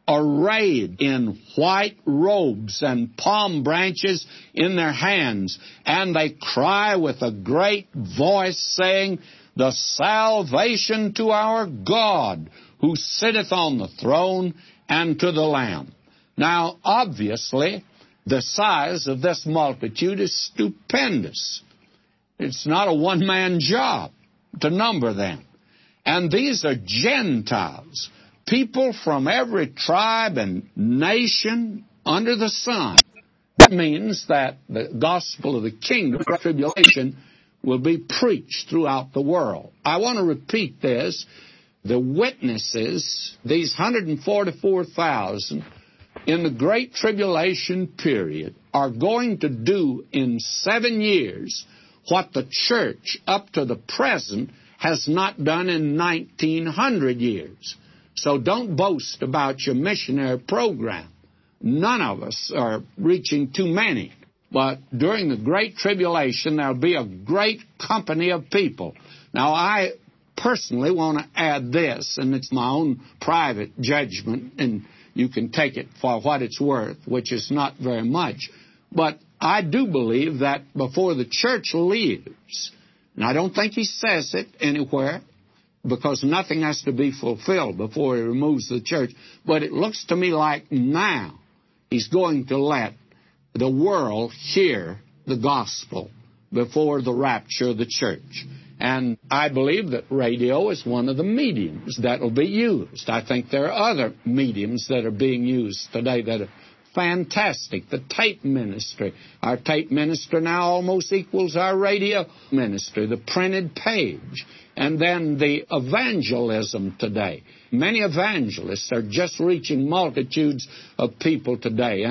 arrayed in white robes and palm branches in their hands. And they cry with a great voice, saying, "The salvation to our God, who sitteth on the throne, and to the Lamb." Now, obviously, the size of this multitude is stupendous. It's not a one-man job to number them. And these are Gentiles, people from every tribe and nation under the sun. That means that the gospel of the kingdom, tribulation, will be preached throughout the world. I want to repeat this. The witnesses, these one hundred forty-four thousand, in the Great Tribulation period, are going to do in seven years what the church up to the present has not done in nineteen hundred years. So don't boast about your missionary program. None of us are reaching too many. But during the Great Tribulation, there'll be a great company of people. Now, I personally want to add this, and it's my own private judgment, and you can take it for what it's worth, which is not very much. But I do believe that before the church leaves, and I don't think he says it anywhere, because nothing has to be fulfilled before he removes the church, but it looks to me like now he's going to let the world hear the gospel before the rapture of the church. And I believe that radio is one of the mediums that will be used. I think there are other mediums that are being used today that are fantastic. The tape ministry. Our tape ministry now almost equals our radio ministry, the printed page. And then the evangelism today. Many evangelists are just reaching multitudes of people today. And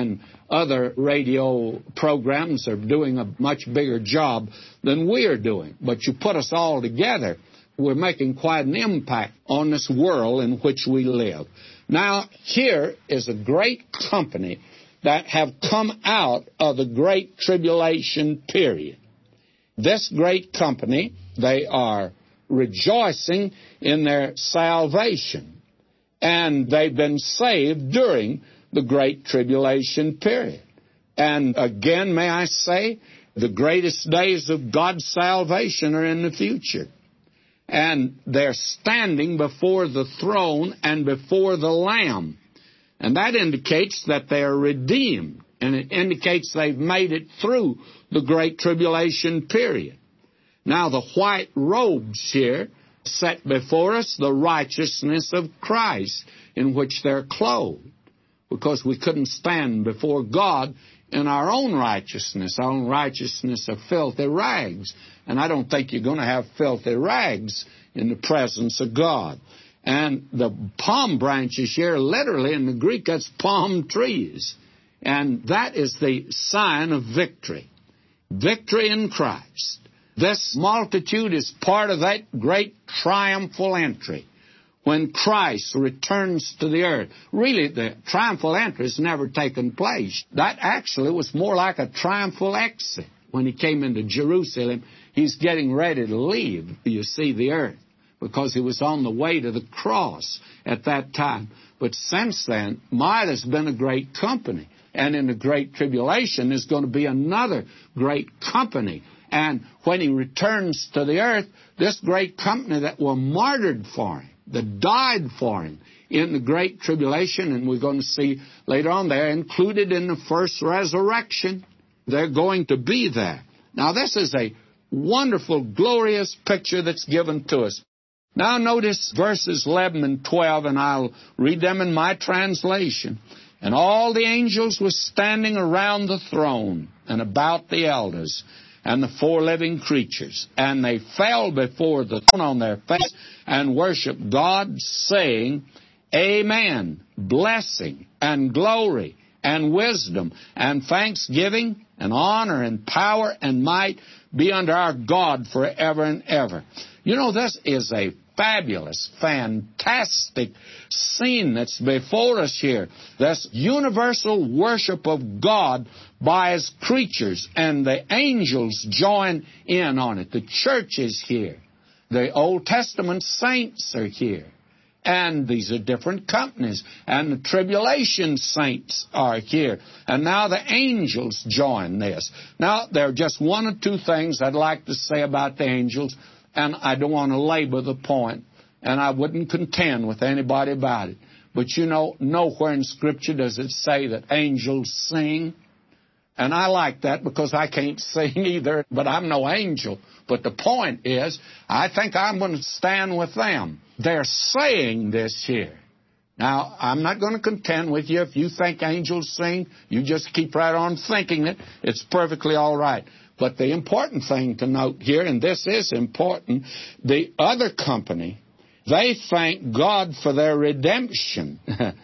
other radio programs are doing a much bigger job than we are doing. But you put us all together, we're making quite an impact on this world in which we live. Now, here is a great company that have come out of the Great Tribulation period. This great company, they are rejoicing in their salvation, and they've been saved during the Great Tribulation period. And again, may I say, the greatest days of God's salvation are in the future. And they're standing before the throne and before the Lamb. And that indicates that they are redeemed, and it indicates they've made it through the Great Tribulation period. Now, the white robes here set before us the righteousness of Christ in which they're clothed, because we couldn't stand before God in our own righteousness, our own righteousness of filthy rags. And I don't think you're going to have filthy rags in the presence of God. And the palm branches here, literally in the Greek, that's palm trees. And that is the sign of victory. Victory in Christ. This multitude is part of that great triumphal entry when Christ returns to the earth. Really, the triumphal entry has never taken place. That actually was more like a triumphal exit. When he came into Jerusalem, he's getting ready to leave, you see, the earth, because he was on the way to the cross at that time. But since then, might has been a great company. And in the Great Tribulation, there's going to be another great company. And when he returns to the earth, this great company that were martyred for him, that died for him in the Great Tribulation, and we're going to see later on, they're included in the first resurrection. They're going to be there. Now, this is a wonderful, glorious picture that's given to us. Now, notice verses eleven and twelve, and I'll read them in my translation. And all the angels were standing around the throne and about the elders and the four living creatures. And they fell before the throne on their face and worshiped God, saying, Amen, blessing and glory and wisdom and thanksgiving and honor and power and might be unto our God forever and ever. You know, this is a fabulous, fantastic scene that's before us here. This universal worship of God by His creatures, and the angels join in on it. The church is here. The Old Testament saints are here. And these are different companies. And the tribulation saints are here. And now the angels join this. Now, there are just one or two things I'd like to say about the angels, and I don't want to labor the point, and I wouldn't contend with anybody about it. But you know, nowhere in Scripture does it say that angels sing. And I like that because I can't sing either, but I'm no angel. But the point is, I think I'm going to stand with them. They're saying this here. Now, I'm not going to contend with you. If you think angels sing, you just keep right on thinking it. It's perfectly all right. But the important thing to note here, and this is important, the other company, they thank God for their redemption,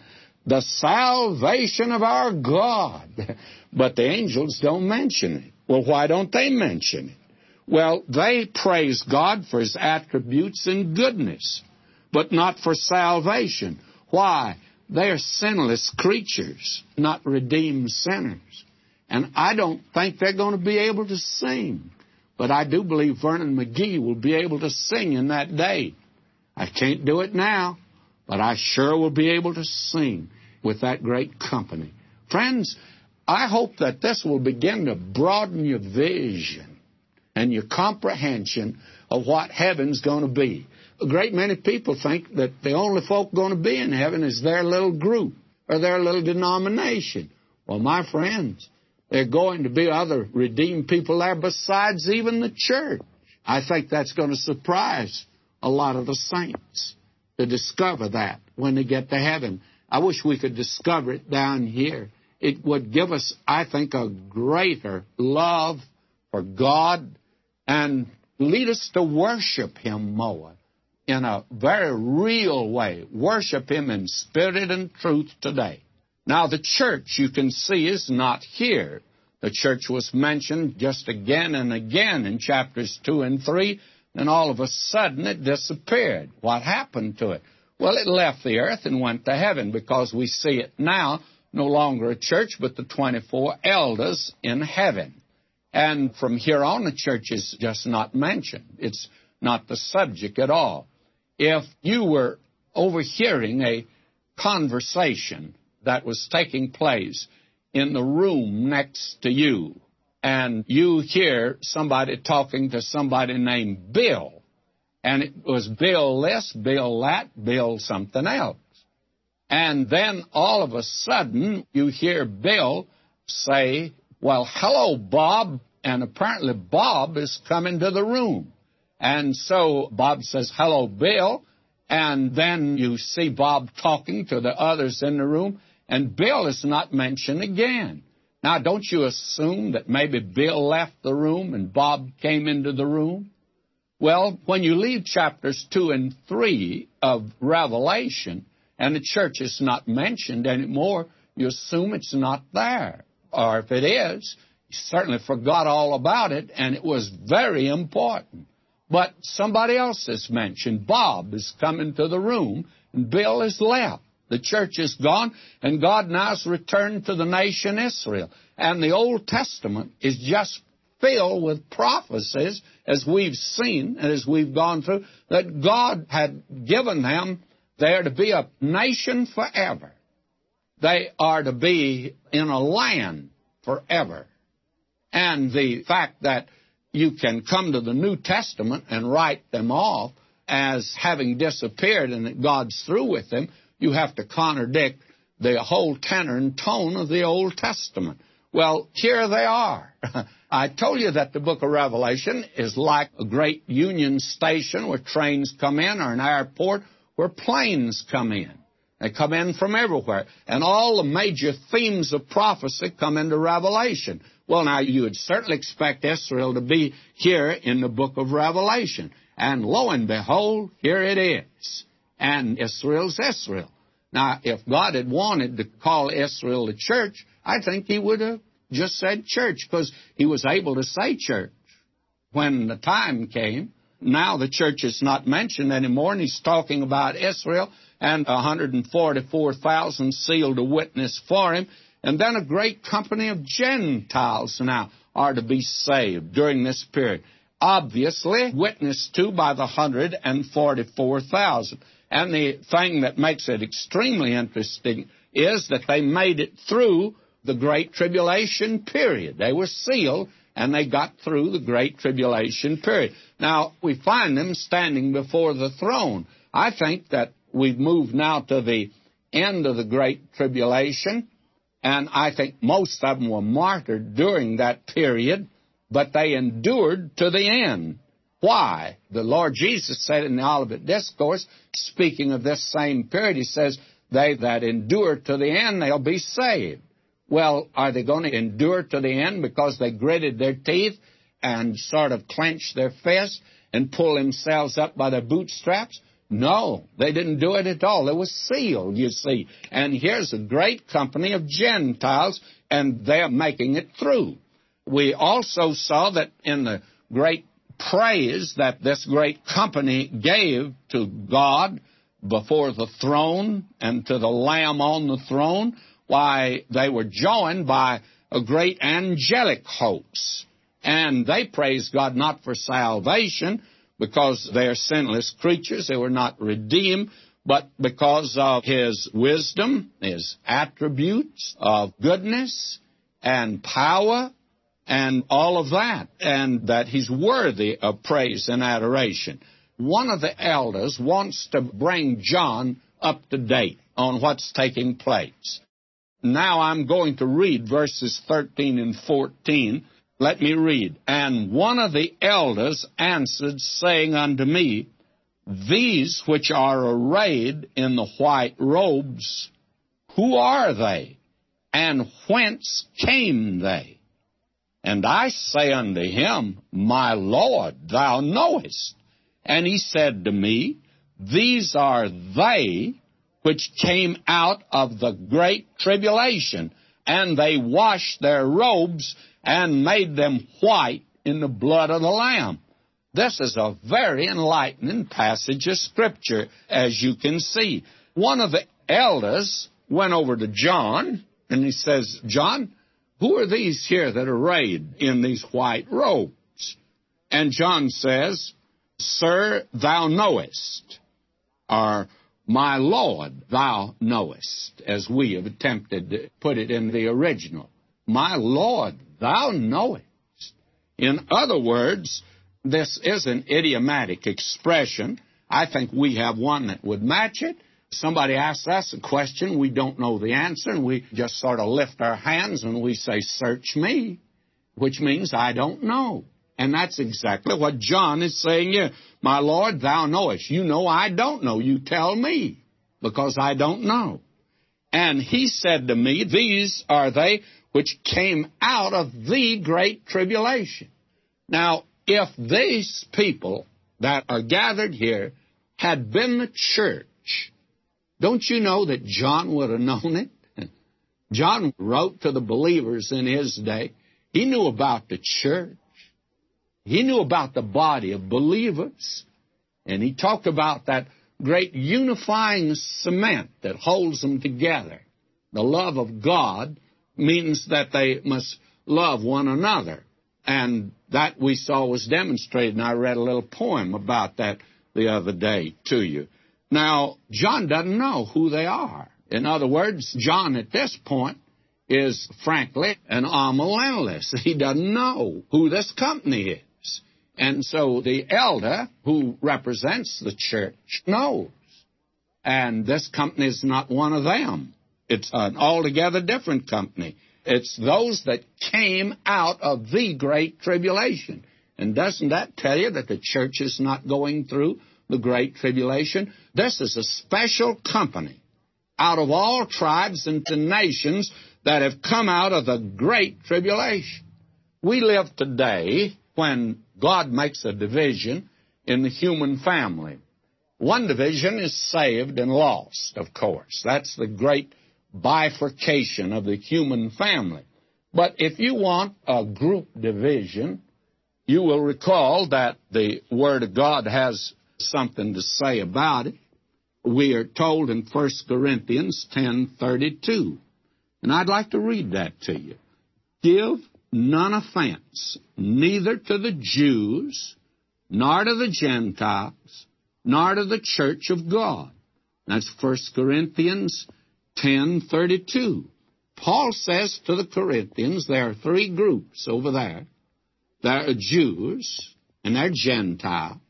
the salvation of our God. But the angels don't mention it. Well, why don't they mention it? Well, they praise God for His attributes and goodness, but not for salvation. Why? They are sinless creatures, not redeemed sinners. And I don't think they're going to be able to sing. But I do believe Vernon McGee will be able to sing in that day. I can't do it now, but I sure will be able to sing with that great company. Friends, I hope that this will begin to broaden your vision and your comprehension of what heaven's going to be. A great many people think that the only folk going to be in heaven is their little group or their little denomination. Well, my friends, there are going to be other redeemed people there besides even the church. I think that's going to surprise a lot of the saints to discover that when they get to heaven. I wish we could discover it down here. It would give us, I think, a greater love for God and lead us to worship Him more in a very real way. Worship Him in spirit and truth today. Now, the church, you can see, is not here. The church was mentioned just again and again in chapters two and three, and all of a sudden it disappeared. What happened to it? Well, it left the earth and went to heaven, because we see it now, no longer a church, but the twenty-four elders in heaven. And from here on, the church is just not mentioned. It's not the subject at all. If you were overhearing a conversation that was taking place in the room next to you, and you hear somebody talking to somebody named Bill, and it was Bill this, Bill that, Bill something else. And then all of a sudden you hear Bill say, well, hello, Bob, and apparently Bob is coming to the room. And so Bob says, hello, Bill, and then you see Bob talking to the others in the room, and Bill is not mentioned again. Now, don't you assume that maybe Bill left the room and Bob came into the room? Well, when you leave chapters two and three of Revelation, and the church is not mentioned anymore, you assume it's not there. Or if it is, you certainly forgot all about it, and it was very important. But somebody else is mentioned. Bob is coming to the room, and Bill is left. The church is gone, and God now has returned to the nation Israel. And the Old Testament is just filled with prophecies, as we've seen and as we've gone through, that God had given them there to be a nation forever. They are to be in a land forever. And the fact that you can come to the New Testament and write them off as having disappeared and that God's through with them, you have to contradict the whole tenor and tone of the Old Testament. Well, here they are. I told you that the book of Revelation is like a great Union Station where trains come in, or an airport where planes come in. They come in from everywhere. And all the major themes of prophecy come into Revelation. Well, now, you would certainly expect Israel to be here in the book of Revelation. And lo and behold, here it is. And Israel's Israel. Now, if God had wanted to call Israel the church, I think he would have just said church, because he was able to say church when the time came. Now the church is not mentioned anymore, and he's talking about Israel and one hundred forty-four thousand sealed to witness for him. And then a great company of Gentiles now are to be saved during this period. Obviously witnessed to by the one hundred forty-four thousand. And the thing that makes it extremely interesting is that they made it through the Great Tribulation period. They were sealed, and they got through the Great Tribulation period. Now, we find them standing before the throne. I think that we've moved now to the end of the Great Tribulation, and I think most of them were martyred during that period, but they endured to the end. Why? The Lord Jesus said in the Olivet Discourse, speaking of this same period, he says, they that endure to the end, they'll be saved. Well, are they going to endure to the end because they gritted their teeth and sort of clenched their fists and pull themselves up by their bootstraps? No, they didn't do it at all. They were sealed, you see. And here's a great company of Gentiles, and they're making it through. We also saw that in the great praise that this great company gave to God before the throne and to the Lamb on the throne, why, they were joined by a great angelic host. And they praised God not for salvation, because they are sinless creatures, they were not redeemed, but because of his wisdom, his attributes of goodness and power, and all of that, and that he's worthy of praise and adoration. One of the elders wants to bring John up to date on what's taking place. Now I'm going to read verses thirteen and fourteen. Let me read. And one of the elders answered, saying unto me, These which are arrayed in the white robes, who are they, and whence came they? And I say unto him, My Lord, thou knowest. And he said to me, These are they which came out of the great tribulation, and they washed their robes and made them white in the blood of the Lamb. This is a very enlightening passage of Scripture, as you can see. One of the elders went over to John, and he says, John, who are these here that are arrayed in these white robes? And John says, Sir, thou knowest, or my Lord, thou knowest, as we have attempted to put it in the original. My Lord, thou knowest. In other words, this is an idiomatic expression. I think we have one that would match it. Somebody asks us a question, we don't know the answer, and we just sort of lift our hands and we say, search me, which means I don't know. And that's exactly what John is saying here. My Lord, thou knowest. You know I don't know. You tell me, because I don't know. And he said to me, these are they which came out of the great tribulation. Now, if these people that are gathered here had been the church, don't you know that John would have known it? John wrote to the believers in his day. He knew about the church. He knew about the body of believers. And he talked about that great unifying cement that holds them together. The love of God means that they must love one another. And that we saw was demonstrated, and I read a little poem about that the other day to you. Now, John doesn't know who they are. In other words, John at this point is, frankly, an amillennialist. He doesn't know who this company is. And so the elder who represents the church knows. And this company is not one of them. It's an altogether different company. It's those that came out of the great tribulation. And doesn't that tell you that the church is not going through the great tribulation? This is a special company out of all tribes and nations that have come out of the great tribulation. We live today when God makes a division in the human family. One division is saved and lost, of course. That's the great bifurcation of the human family. But if you want a group division, you will recall that the Word of God has something to say about it. We are told in First Corinthians ten thirty-two, and I'd like to read that to you. Give none offense, neither to the Jews, nor to the Gentiles, nor to the church of God. That's First Corinthians ten thirty-two. Paul says to the Corinthians, there are three groups over there. There are Jews, and there are Gentiles,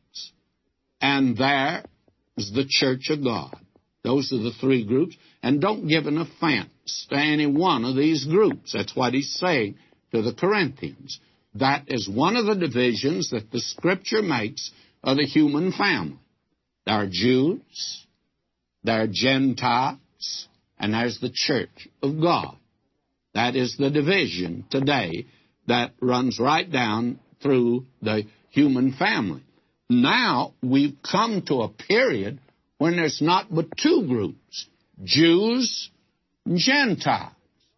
and there is the church of God. Those are the three groups. And don't give an offense to any one of these groups. That's what he's saying to the Corinthians. That is one of the divisions that the Scripture makes of the human family. There are Jews, there are Gentiles, and there's the church of God. That is the division today that runs right down through the human family. Now we've come to a period when there's not but two groups, Jews and Gentiles.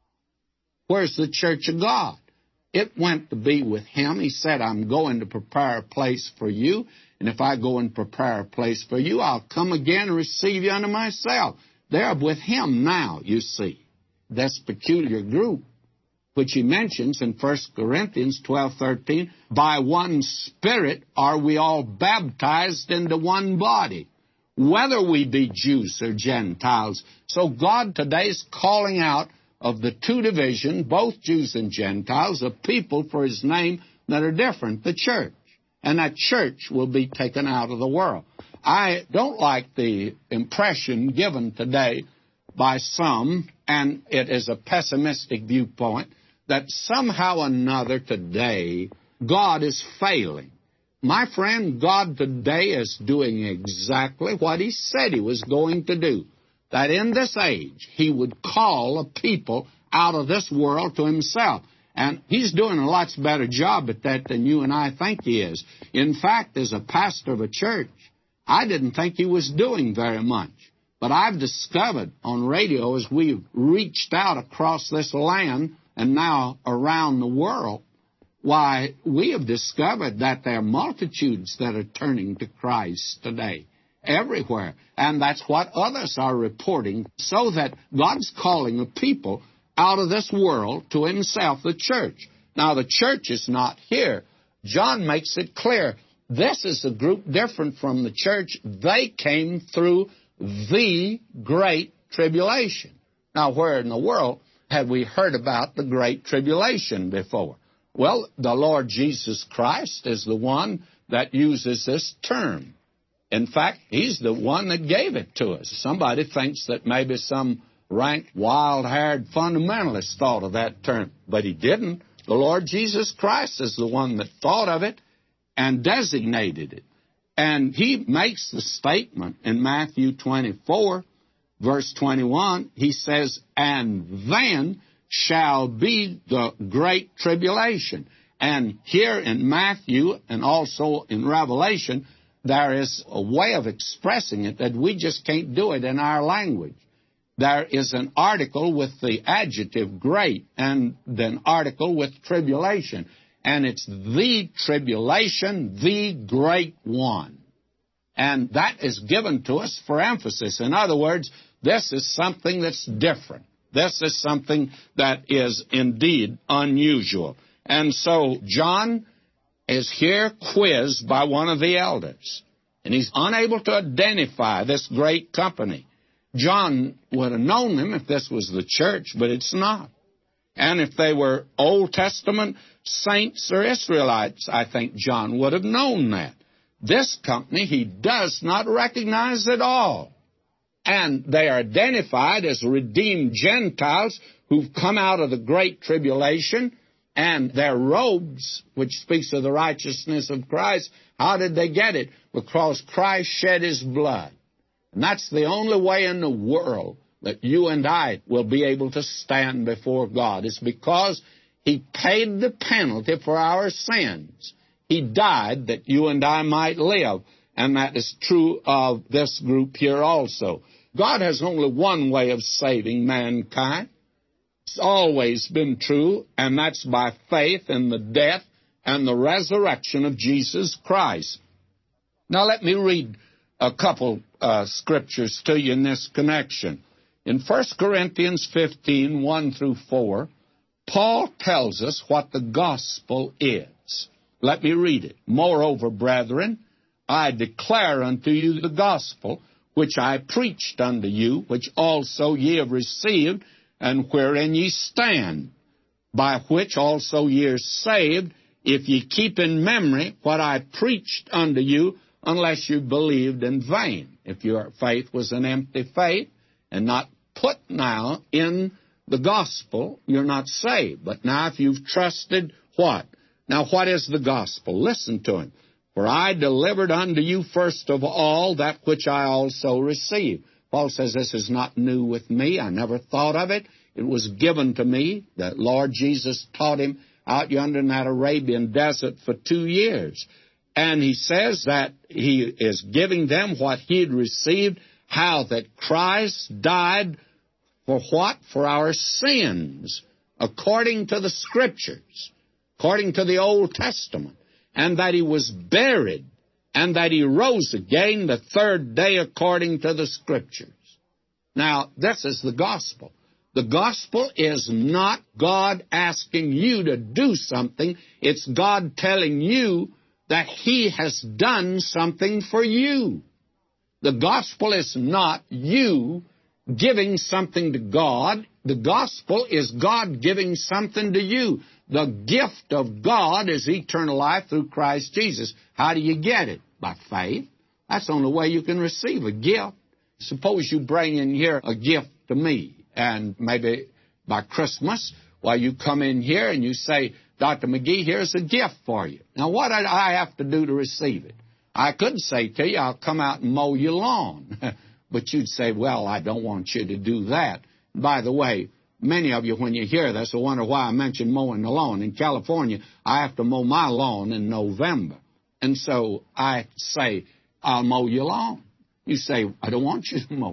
Where's the church of God? It went to be with him. He said, I'm going to prepare a place for you, and if I go and prepare a place for you, I'll come again and receive you unto myself. They're with him now, you see. This peculiar group, which he mentions in First Corinthians twelve thirteen, by one Spirit are we all baptized into one body, whether we be Jews or Gentiles. So God today is calling out of the two divisions, both Jews and Gentiles, of people for his name that are different, the church. And that church will be taken out of the world. I don't like the impression given today by some, and it is a pessimistic viewpoint, that somehow or another today God is failing. My friend, God today is doing exactly what he said he was going to do. That in this age he would call a people out of this world to himself. And he's doing a lot better job at that than you and I think he is. In fact, as a pastor of a church, I didn't think he was doing very much. But I've discovered on radio, as we've reached out across this land and now around the world, why, we have discovered that there are multitudes that are turning to Christ today, everywhere. And that's what others are reporting, so that God's calling a people out of this world to Himself, the church. Now, the church is not here. John makes it clear. This is a group different from the church. They came through the Great Tribulation. Now, where in the world have we heard about the Great Tribulation before? Well, the Lord Jesus Christ is the one that uses this term. In fact, He's the one that gave it to us. Somebody thinks that maybe some rank, wild-haired fundamentalist thought of that term, but he didn't. The Lord Jesus Christ is the one that thought of it and designated it. And He makes the statement in Matthew twenty-four, verse twenty-one. He says, "And then shall be the great tribulation." And here in Matthew and also in Revelation, there is a way of expressing it that we just can't do it in our language. There is an article with the adjective great and an article with tribulation. And it's the tribulation, the great one. And that is given to us for emphasis. In other words, this is something that's different. This is something that is indeed unusual. And so John is here quizzed by one of the elders, and he's unable to identify this great company. John would have known them if this was the church, but it's not. And if they were Old Testament saints or Israelites, I think John would have known that. This company he does not recognize at all. And they are identified as redeemed Gentiles who've come out of the Great Tribulation, and their robes, which speaks of the righteousness of Christ, how did they get it? Because Christ shed His blood. And that's the only way in the world that you and I will be able to stand before God. It's because He paid the penalty for our sins. He died that you and I might live. And that is true of this group here also. God has only one way of saving mankind. It's always been true, and that's by faith in the death and the resurrection of Jesus Christ. Now let me read a couple uh, scriptures to you in this connection. In First Corinthians fifteen, one through four, Paul tells us what the gospel is. Let me read it. "Moreover, brethren, I declare unto you the gospel, which I preached unto you, which also ye have received, and wherein ye stand, by which also ye are saved, if ye keep in memory what I preached unto you, unless you believed in vain." If your faith was an empty faith and not put now in the gospel, you're not saved. But now if you've trusted what? Now what is the gospel? Listen to him. "For I delivered unto you first of all that which I also received." Paul says this is not new with me. I never thought of it. It was given to me. The Lord Jesus taught him out yonder in that Arabian desert for two years. And he says that he is giving them what he had received, how that Christ died for what? For our sins, according to the Scriptures, according to the Old Testament, and that He was buried, and that He rose again the third day according to the Scriptures. Now, this is the gospel. The gospel is not God asking you to do something. It's God telling you that He has done something for you. The gospel is not you giving something to God. The gospel is God giving something to you. The gift of God is eternal life through Christ Jesus. How do you get it? By faith. That's the only way you can receive a gift. Suppose you bring in here a gift to me, and maybe by Christmas, while you come in here and you say, "Doctor McGee, here's a gift for you." Now, what did I have to do to receive it? I could say to you, "I'll come out and mow your lawn." But you'd say, "Well, I don't want you to do that." By the way, many of you, when you hear this, will wonder why I mentioned mowing the lawn. In California, I have to mow my lawn in November. And so I say, "I'll mow your lawn." You say, "I don't want you to mow it."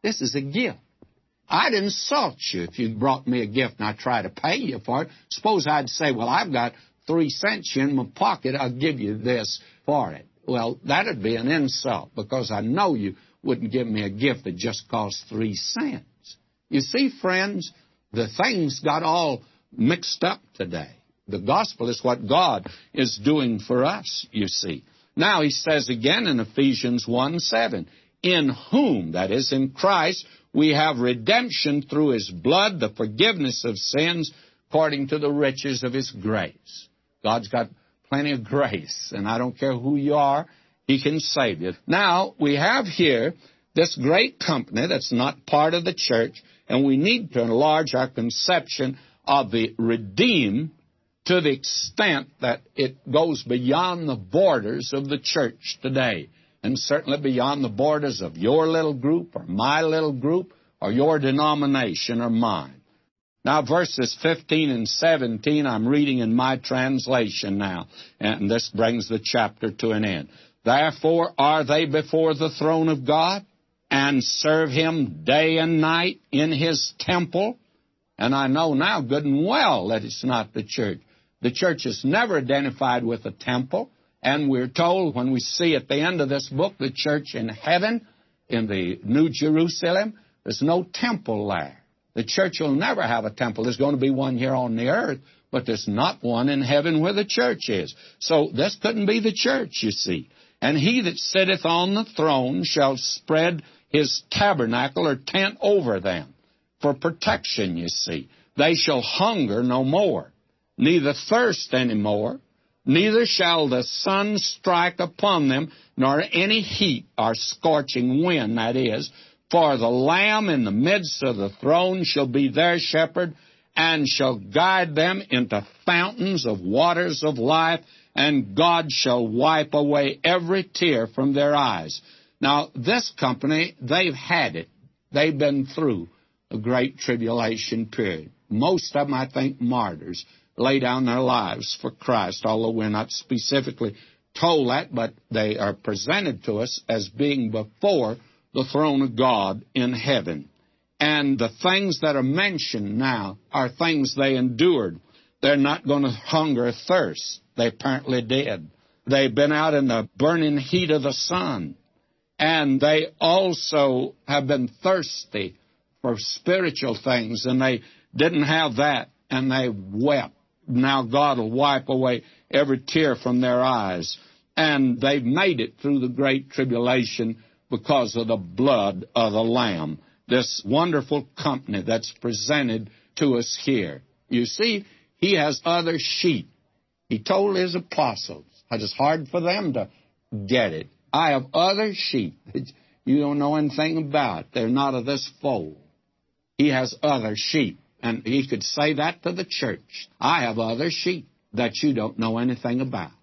This is a gift. I'd insult you if you brought me a gift and I try to pay you for it. Suppose I'd say, well, I've got three cents in my pocket. I'll give you this for it. Well, that would be an insult because I know you wouldn't give me a gift that just cost three cents. You see, friends, the things got all mixed up today. The gospel is what God is doing for us, you see. Now he says again in Ephesians one seven, in whom, that is, in Christ, we have redemption through his blood, the forgiveness of sins, according to the riches of his grace. God's got plenty of grace, and I don't care who you are, he can save you. Now, we have here this great company that's not part of the church, and we need to enlarge our conception of the redeemed to the extent that it goes beyond the borders of the church today, and certainly beyond the borders of your little group or my little group or your denomination or mine. Now, verses fifteen and seventeen, I'm reading in my translation now, and this brings the chapter to an end. Therefore are they before the throne of God, and serve him day and night in his temple. And I know now good and well that it's not the church. The church is never identified with a temple, and we're told when we see at the end of this book the church in heaven, in the New Jerusalem, there's no temple there. The church will never have a temple. There's going to be one here on the earth, but there's not one in heaven where the church is. So this couldn't be the church, you see. And he that sitteth on the throne shall spread his tabernacle or tent over them for protection, you see. They shall hunger no more, neither thirst any more, neither shall the sun strike upon them, nor any heat or scorching wind, that is. For the Lamb in the midst of the throne shall be their shepherd, and shall guide them into fountains of waters of life, and God shall wipe away every tear from their eyes. Now, this company, they've had it. They've been through a great tribulation period. Most of them, I think, martyrs, lay down their lives for Christ, although we're not specifically told that, but they are presented to us as being before the throne of God in heaven. And the things that are mentioned now are things they endured. They're not going to hunger or thirst. They apparently did. They've been out in the burning heat of the sun. And they also have been thirsty for spiritual things, and they didn't have that, and they wept. Now God will wipe away every tear from their eyes. And they've made it through the great tribulation because of the blood of the Lamb, this wonderful company that's presented to us here. You see, he has other sheep. He told his apostles, it's hard for them to get it. I have other sheep that you don't know anything about. They're not of this fold. He has other sheep. And he could say that to the church. I have other sheep that you don't know anything about.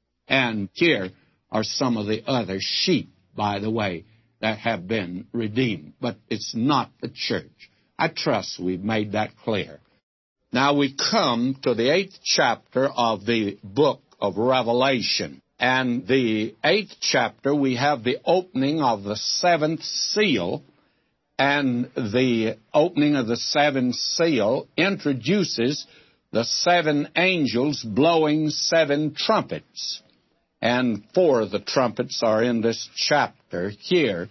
And here are some of the other sheep, by the way, that have been redeemed. But it's not the church. I trust we've made that clear. Now we come to the eighth chapter of the book of Revelation. And the eighth chapter, we have the opening of the seventh seal. And the opening of the seventh seal introduces the seven angels blowing seven trumpets. And four of the trumpets are in this chapter here.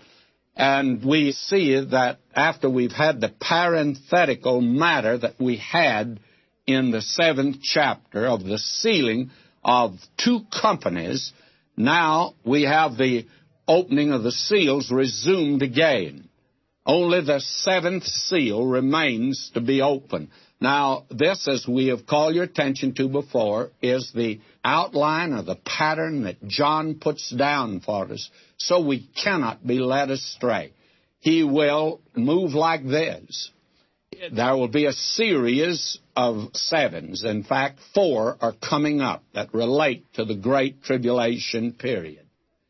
And we see that after we've had the parenthetical matter that we had in the seventh chapter of the sealing of two companies, now we have the opening of the seals resumed again. Only the seventh seal remains to be opened. Now, this, as we have called your attention to before, is the outline or the pattern that John puts down for us, so we cannot be led astray. He will move like this. There will be a series of sevens. In fact, four are coming up that relate to the Great Tribulation period.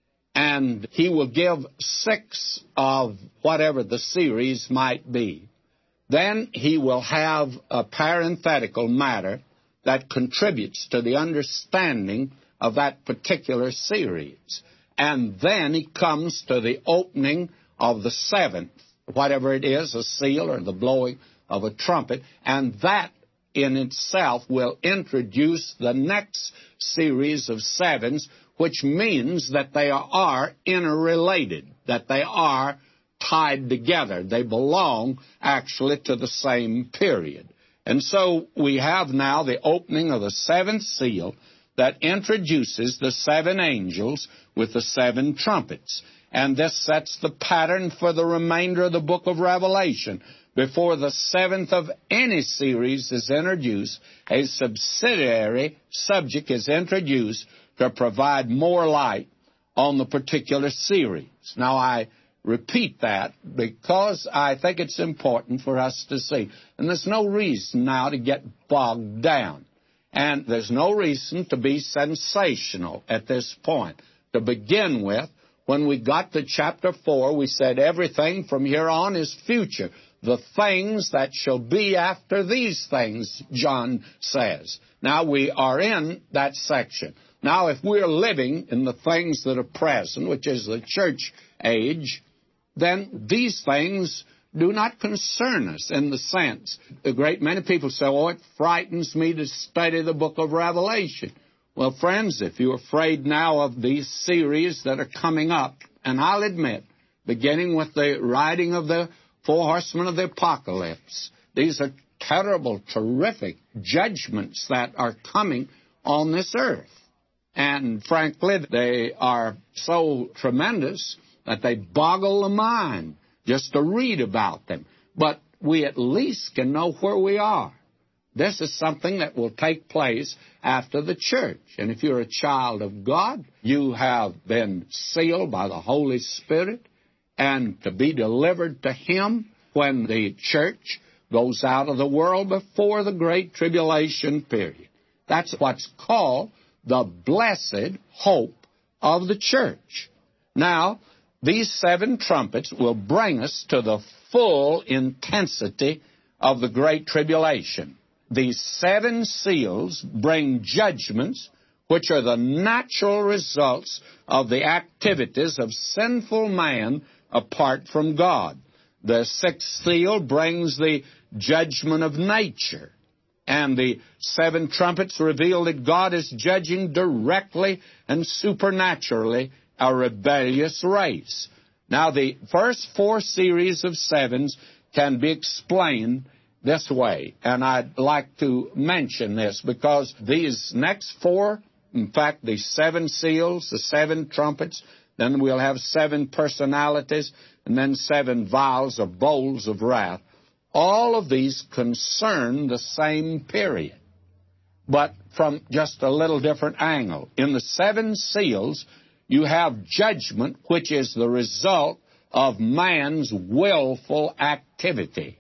And he will give six of whatever the series might be. Then he will have a parenthetical matter that contributes to the understanding of that particular series. And then he comes to the opening of the seventh whatever it is, a seal or the blowing of a trumpet, and that in itself will introduce the next series of sevens, which means that they are interrelated, that they are tied together. They belong actually to the same period. And so we have now the opening of the seventh seal that introduces the seven angels with the seven trumpets. And this sets the pattern for the remainder of the book of Revelation. Before the seventh of any series is introduced, a subsidiary subject is introduced to provide more light on the particular series. Now, I repeat that because I think it's important for us to see. And there's no reason now to get bogged down. And there's no reason to be sensational at this point. To begin with, when we got to chapter four, we said everything from here on is future. The things that shall be after these things, John says. Now we are in that section. Now if we're living in the things that are present, which is the church age, then these things do not concern us in the sense. A great many people say, oh, it frightens me to study the book of Revelation. Well, friends, if you're afraid now of these series that are coming up, and I'll admit, beginning with the writing of the four horsemen of the apocalypse, these are terrible, terrific judgments that are coming on this earth. And frankly, they are so tremendous that they boggle the mind just to read about them. But we at least can know where we are. This is something that will take place after the church. And if you're a child of God, you have been sealed by the Holy Spirit and to be delivered to Him when the church goes out of the world before the great tribulation period. That's what's called the blessed hope of the church. Now, these seven trumpets will bring us to the full intensity of the great tribulation. These seven seals bring judgments which are the natural results of the activities of sinful man apart from God. The sixth seal brings the judgment of nature. And the seven trumpets reveal that God is judging directly and supernaturally a rebellious race. Now, the first four series of sevens can be explained this way, and I'd like to mention this because these next four, in fact, the seven seals, the seven trumpets, then we'll have seven personalities, and then seven vials or bowls of wrath. All of these concern the same period, but from just a little different angle. In the seven seals, you have judgment, which is the result of man's willful activity.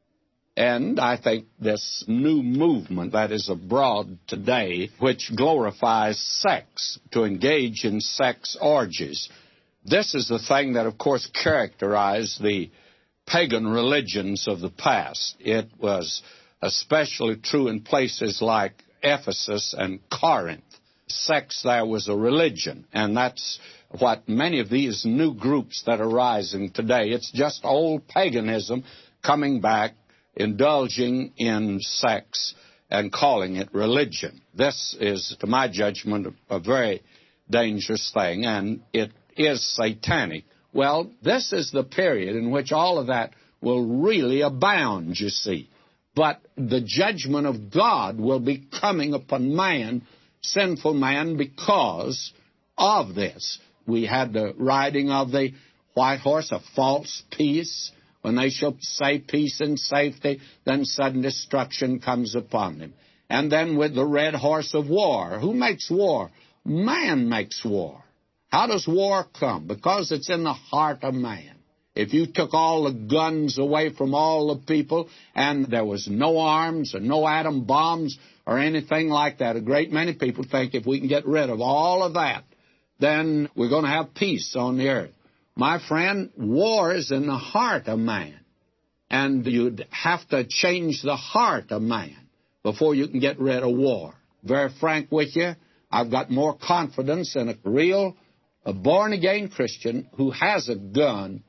And I think this new movement that is abroad today, which glorifies sex, to engage in sex orgies, this is the thing that, of course, characterized the pagan religions of the past. It was especially true in places like Ephesus and Corinth. Sex there was a religion, and that's what many of these new groups that are rising today, it's just old paganism coming back, indulging in sex and calling it religion. This is, to my judgment, a very dangerous thing, and it is satanic. Well, this is the period in which all of that will really abound, you see. But the judgment of God will be coming upon man, sinful man, because of this. We had the riding of the white horse, a false peace. When they shall say peace and safety, then sudden destruction comes upon them. And then with the red horse of war. Who makes war? Man makes war. How does war come? Because it's in the heart of man. If you took all the guns away from all the people and there was no arms or no atom bombs or anything like that, a great many people think if we can get rid of all of that, then we're going to have peace on the earth. My friend, war is in the heart of man. And you'd have to change the heart of man before you can get rid of war. Very frank with you, I've got more confidence in a real, a born-again Christian who has a gun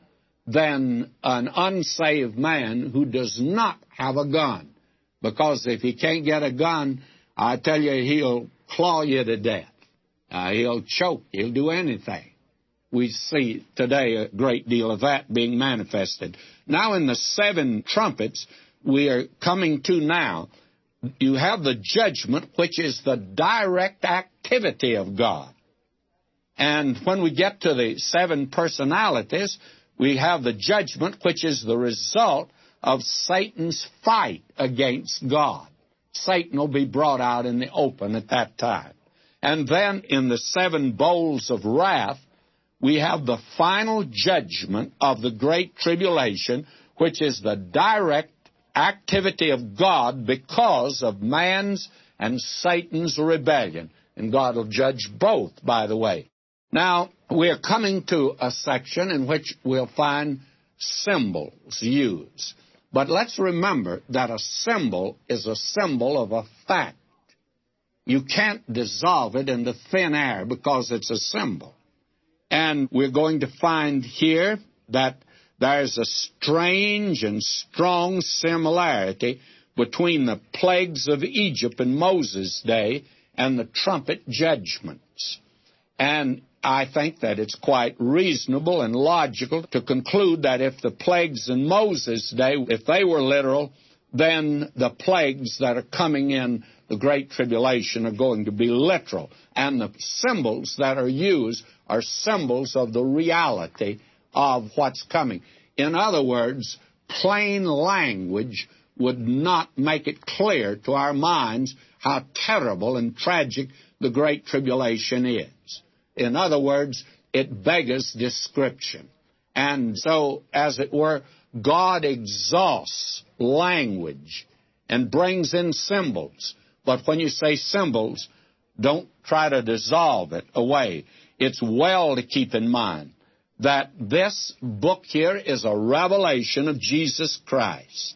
than an unsaved man who does not have a gun. Because if he can't get a gun, I tell you, he'll claw you to death. Uh, he'll choke. He'll do anything. We see today a great deal of that being manifested. Now in the seven trumpets we are coming to now, you have the judgment, which is the direct activity of God. And when we get to the seven personalities, we have the judgment, which is the result of Satan's fight against God. Satan will be brought out in the open at that time. And then in the seven bowls of wrath, we have the final judgment of the Great Tribulation, which is the direct activity of God because of man's and Satan's rebellion. And God will judge both, by the way. Now, we're coming to a section in which we'll find symbols used. But let's remember that a symbol is a symbol of a fact. You can't dissolve it into thin air because it's a symbol. And we're going to find here that there's a strange and strong similarity between the plagues of Egypt in Moses' day and the trumpet judgments. And I think that it's quite reasonable and logical to conclude that if the plagues in Moses' day, if they were literal, then the plagues that are coming in the Great Tribulation are going to be literal. And the symbols that are used are symbols of the reality of what's coming. In other words, plain language would not make it clear to our minds how terrible and tragic the Great Tribulation is. In other words, it beggars description. And so, as it were, God exhausts language and brings in symbols. But when you say symbols, don't try to dissolve it away. It's well to keep in mind that this book here is a revelation of Jesus Christ.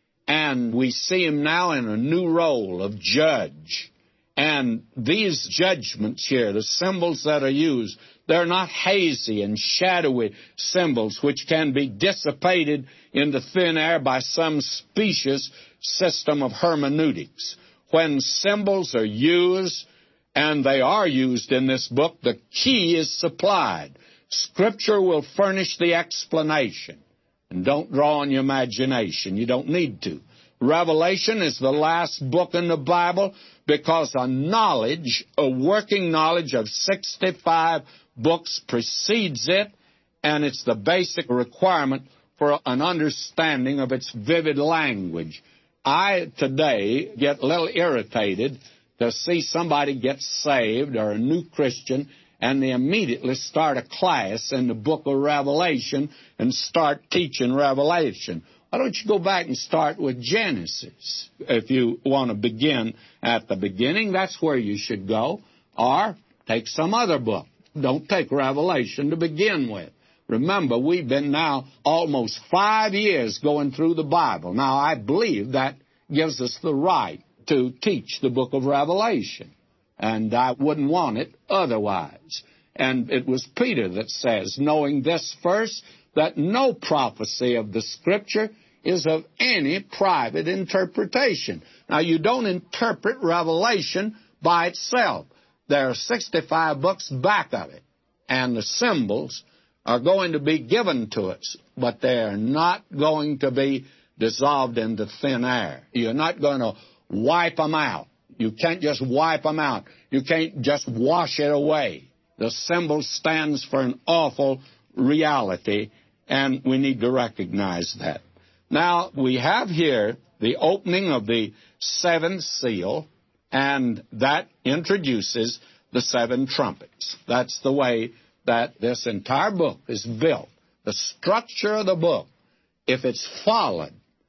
And we see him now in a new role of judge. And these judgments here, the symbols that are used, they're not hazy and shadowy symbols which can be dissipated into thin air by some specious system of hermeneutics. When symbols are used, and they are used in this book, the key is supplied. Scripture will furnish the explanation. And don't draw on your imagination. You don't need to. Revelation is the last book in the Bible because a knowledge, a working knowledge of sixty-five books precedes it, and it's the basic requirement for an understanding of its vivid language. I, today, get a little irritated to see somebody get saved or a new Christian, and they immediately start a class in the book of Revelation and start teaching Revelation. Why don't you go back and start with Genesis? If you want to begin at the beginning, that's where you should go. Or take some other book. Don't take Revelation to begin with. Remember, we've been now almost five years going through the Bible. Now, I believe that gives us the right to teach the book of Revelation. And I wouldn't want it otherwise. And it was Peter that says, knowing this first, that no prophecy of the Scripture is of any private interpretation. Now, you don't interpret Revelation by itself. There are sixty-five books back of it, and the symbols are going to be given to us, but they are not going to be dissolved into thin air. You're not going to wipe them out. You can't just wipe them out. You can't just wash it away. The symbol stands for an awful reality, and we need to recognize that. Now, we have here the opening of the seventh seal, and that introduces the seven trumpets. That's the way that this entire book is built. The structure of the book, if it's followed,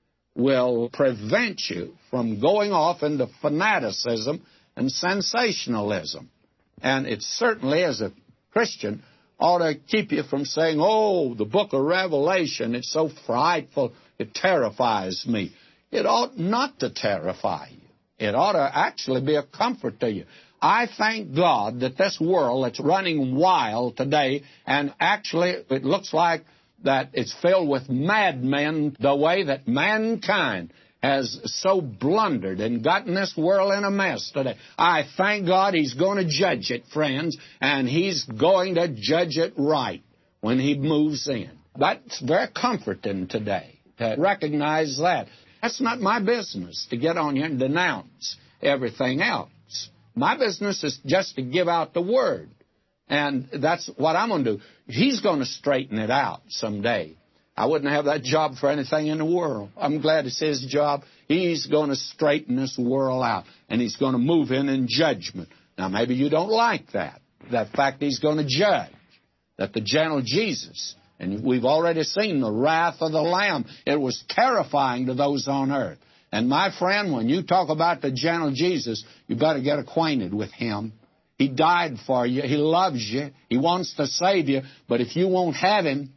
will prevent you from going off into fanaticism and sensationalism. And it certainly, as a Christian, ought to keep you from saying, oh, the book of Revelation, it's so frightful, it terrifies me. It ought not to terrify you. It ought to actually be a comfort to you. I thank God that this world that's running wild today, and actually it looks like that it's filled with madmen, the way that mankind has so blundered and gotten this world in a mess today. I thank God He's going to judge it, friends, and He's going to judge it right when He moves in. That's very comforting today to recognize that. That's not my business to get on here and denounce everything else. My business is just to give out the Word, and that's what I'm going to do. He's going to straighten it out someday. I wouldn't have that job for anything in the world. I'm glad it's His job. He's going to straighten this world out, and He's going to move in in judgment. Now, maybe you don't like that, the fact He's going to judge, that the gentle Jesus, and we've already seen the wrath of the Lamb. It was terrifying to those on earth. And, my friend, when you talk about the gentle Jesus, you better get acquainted with Him. He died for you. He loves you. He wants to save you. But if you won't have Him,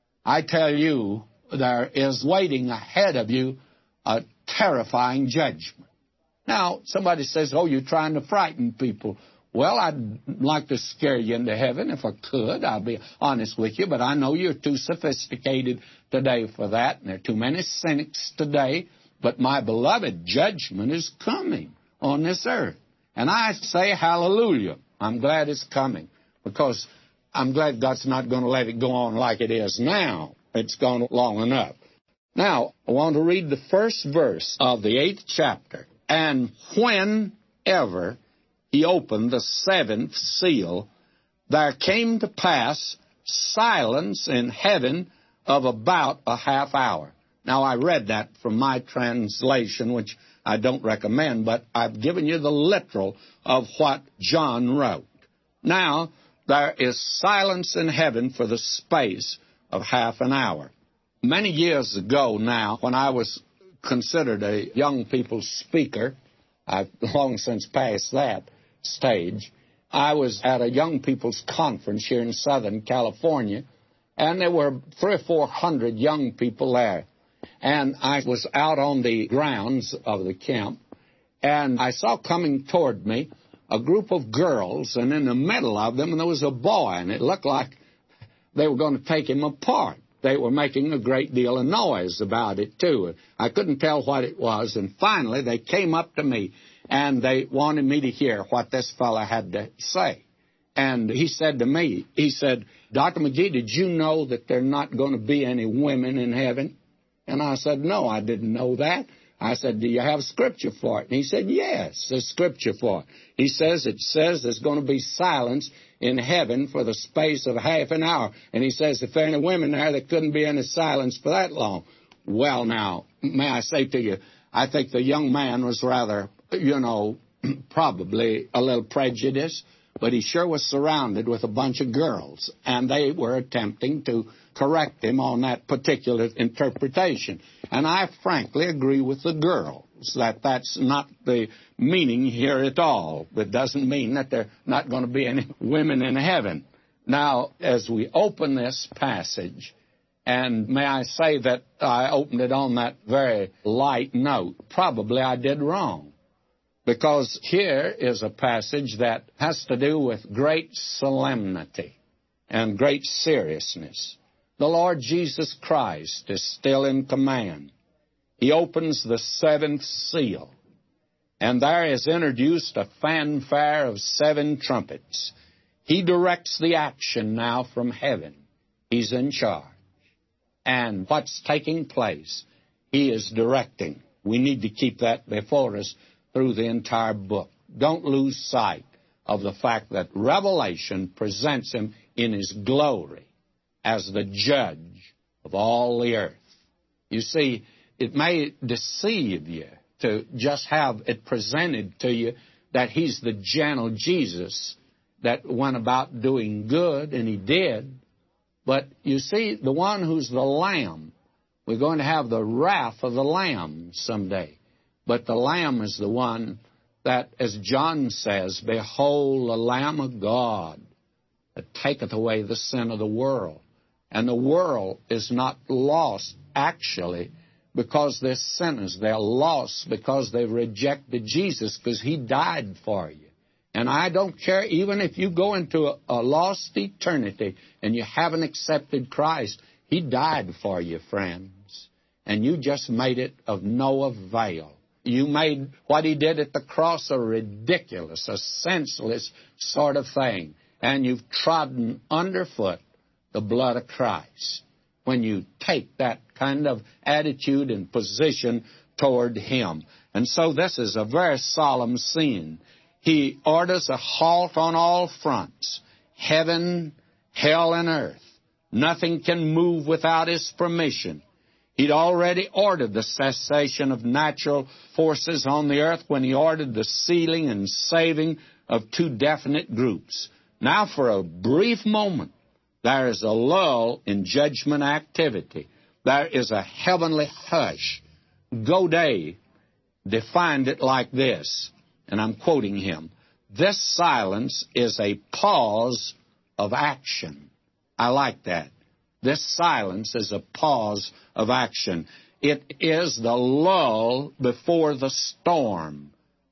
I tell you, there is waiting ahead of you a terrifying judgment. Now, somebody says, oh, you're trying to frighten people. Well, I'd like to scare you into heaven if I could. I'll be honest with you, but I know you're too sophisticated today for that, and there are too many cynics today. But my beloved, judgment is coming on this earth. And I say hallelujah. I'm glad it's coming, because I'm glad God's not going to let it go on like it is now. It's gone long enough. Now, I want to read the first verse of the eighth chapter. And whenever He opened the seventh seal, there came to pass silence in heaven of about a half hour. Now, I read that from my translation, which I don't recommend, but I've given you the literal of what John wrote. Now, there is silence in heaven for the space of half an hour. Many years ago now, when I was considered a young people's speaker, I've long since passed that stage, I was at a young people's conference here in Southern California, and there were three or four hundred young people there. And I was out on the grounds of the camp, and I saw coming toward me a group of girls, and in the middle of them there was a boy, and it looked like they were going to take him apart. They were making a great deal of noise about it, too. I couldn't tell what it was, and finally they came up to me, and they wanted me to hear what this fellow had to say. And he said to me, he said, Doctor McGee, did you know that there are not going to be any women in heaven? And I said, no, I didn't know that. I said, do you have Scripture for it? And he said, yes, there's Scripture for it. He says, it says there's going to be silence in heaven for the space of half an hour. And he says, if there are any women there, there couldn't be any silence for that long. Well, now, may I say to you, I think the young man was rather, you know, probably a little prejudiced, but he sure was surrounded with a bunch of girls, and they were attempting to correct him on that particular interpretation. And I frankly agree with the girls that that's not the meaning here at all. It doesn't mean that there are not going to be any women in heaven. Now, as we open this passage, and may I say that I opened it on that very light note, probably I did wrong. Because here is a passage that has to do with great solemnity and great seriousness. The Lord Jesus Christ is still in command. He opens the seventh seal, and there is introduced a fanfare of seven trumpets. He directs the action now from heaven. He's in charge. And what's taking place, He is directing. We need to keep that before us through the entire book. Don't lose sight of the fact that Revelation presents Him in His glory as the judge of all the earth. You see, it may deceive you to just have it presented to you that He's the gentle Jesus that went about doing good, and He did. But you see, the one who's the Lamb, we're going to have the wrath of the Lamb someday. But the Lamb is the one that, as John says, behold the Lamb of God that taketh away the sin of the world. And the world is not lost, actually, because they're sinners. They're lost because they've rejected Jesus, because He died for you. And I don't care, even if you go into a, a lost eternity and you haven't accepted Christ, He died for you, friends, and you just made it of no avail. You made what He did at the cross a ridiculous, a senseless sort of thing, and you've trodden underfoot the blood of Christ when you take that kind of attitude and position toward Him. And so this is a very solemn scene. He orders a halt on all fronts, heaven, hell, and earth. Nothing can move without His permission. He'd already ordered the cessation of natural forces on the earth when He ordered the sealing and saving of two definite groups. Now, for a brief moment, there is a lull in judgment activity. There is a heavenly hush. Godet defined it like this, and I'm quoting him: "This silence is a pause of action." I like that. This silence is a pause of action. It is the lull before the storm.